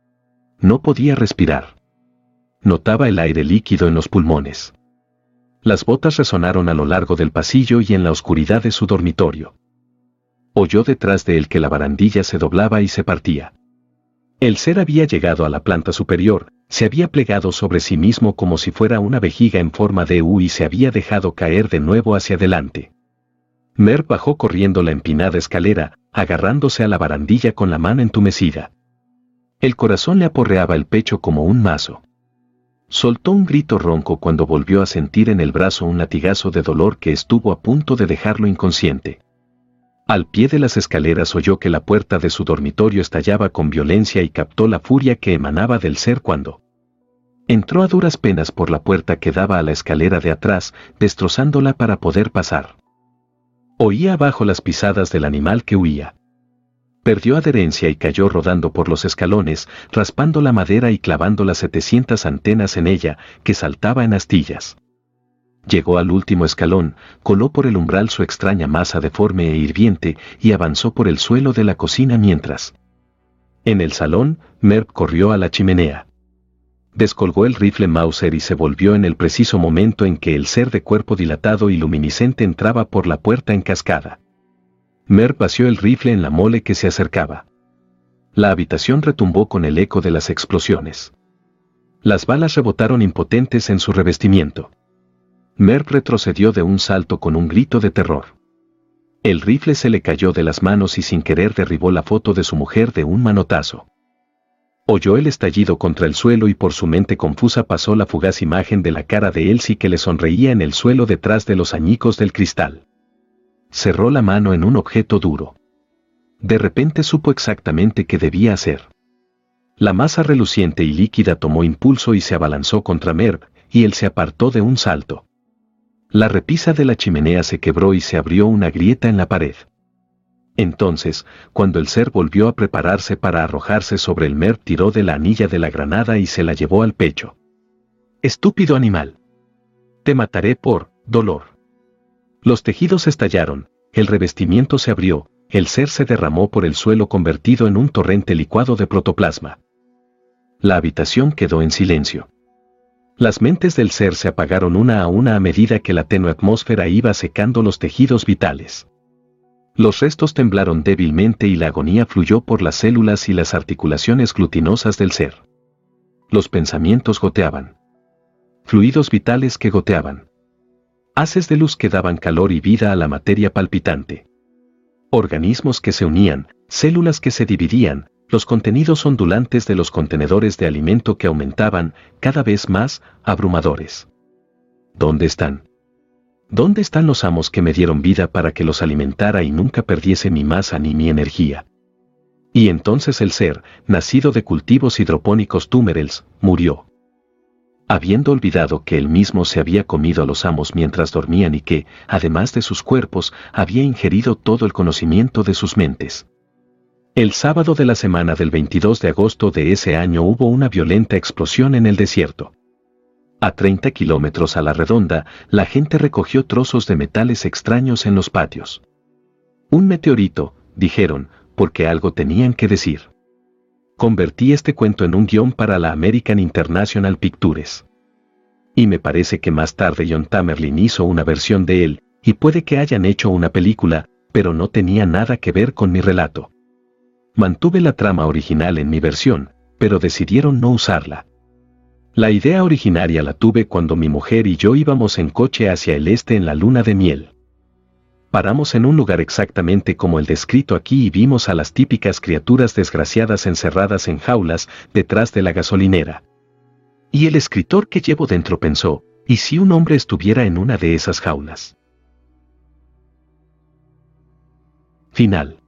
No podía respirar. Notaba el aire líquido en los pulmones. Las botas resonaron a lo largo del pasillo y en la oscuridad de su dormitorio. Oyó detrás de él que la barandilla se doblaba y se partía. El ser había llegado a la planta superior, se había plegado sobre sí mismo como si fuera una vejiga en forma de U y se había dejado caer de nuevo hacia adelante. Merv bajó corriendo la empinada escalera, agarrándose a la barandilla con la mano entumecida. El corazón le aporreaba el pecho como un mazo. Soltó un grito ronco cuando volvió a sentir en el brazo un latigazo de dolor que estuvo a punto de dejarlo inconsciente. Al pie de las escaleras oyó que la puerta de su dormitorio estallaba con violencia y captó la furia que emanaba del ser cuando entró a duras penas por la puerta que daba a la escalera de atrás, destrozándola para poder pasar. Oía abajo las pisadas del animal que huía. Perdió adherencia y cayó rodando por los escalones, raspando la madera y clavando las 700 antenas en ella, que saltaba en astillas. Llegó al último escalón, coló por el umbral su extraña masa deforme e hirviente y avanzó por el suelo de la cocina mientras. En el salón, Merv corrió a la chimenea. Descolgó el rifle Mauser y se volvió en el preciso momento en que el ser de cuerpo dilatado y luminiscente entraba por la puerta en cascada. Merv vació el rifle en la mole que se acercaba. La habitación retumbó con el eco de las explosiones. Las balas rebotaron impotentes en su revestimiento. Merv retrocedió de un salto con un grito de terror. El rifle se le cayó de las manos y sin querer derribó la foto de su mujer de un manotazo. Oyó el estallido contra el suelo y por su mente confusa pasó la fugaz imagen de la cara de Elsie que le sonreía en el suelo detrás de los añicos del cristal. Cerró la mano en un objeto duro. De repente supo exactamente qué debía hacer. La masa reluciente y líquida tomó impulso y se abalanzó contra Merv, y él se apartó de un salto. La repisa de la chimenea se quebró y se abrió una grieta en la pared. Entonces, cuando el ser volvió a prepararse para arrojarse sobre el Merv, tiró de la anilla de la granada y se la llevó al pecho. «Estúpido animal. Te mataré por dolor». Los tejidos estallaron, el revestimiento se abrió, el ser se derramó por el suelo convertido en un torrente licuado de protoplasma. La habitación quedó en silencio. Las mentes del ser se apagaron una a medida que la tenue atmósfera iba secando los tejidos vitales. Los restos temblaron débilmente y la agonía fluyó por las células y las articulaciones glutinosas del ser. Los pensamientos goteaban. Fluidos vitales que goteaban. Haces de luz que daban calor y vida a la materia palpitante. Organismos que se unían, células que se dividían, los contenidos ondulantes de los contenedores de alimento que aumentaban, cada vez más, abrumadores. ¿Dónde están? ¿Dónde están los amos que me dieron vida para que los alimentara y nunca perdiese mi masa ni mi energía? Y entonces el ser, nacido de cultivos hidropónicos túmerels, murió. Habiendo olvidado que él mismo se había comido a los amos mientras dormían y que, además de sus cuerpos, había ingerido todo el conocimiento de sus mentes. El sábado de la semana del 22 de agosto de ese año hubo una violenta explosión en el desierto. A 30 kilómetros a la redonda, la gente recogió trozos de metales extraños en los patios. Un meteorito, dijeron, porque algo tenían que decir. Convertí este cuento en un guión para la American International Pictures. Y me parece que más tarde John Tamerlin hizo una versión de él, y puede que hayan hecho una película, pero no tenía nada que ver con mi relato. Mantuve la trama original en mi versión, pero decidieron no usarla. La idea originaria la tuve cuando mi mujer y yo íbamos en coche hacia el este en la luna de miel. Paramos en un lugar exactamente como el descrito aquí y vimos a las típicas criaturas desgraciadas encerradas en jaulas detrás de la gasolinera. Y el escritor que llevo dentro pensó, ¿y si un hombre estuviera en una de esas jaulas? Final.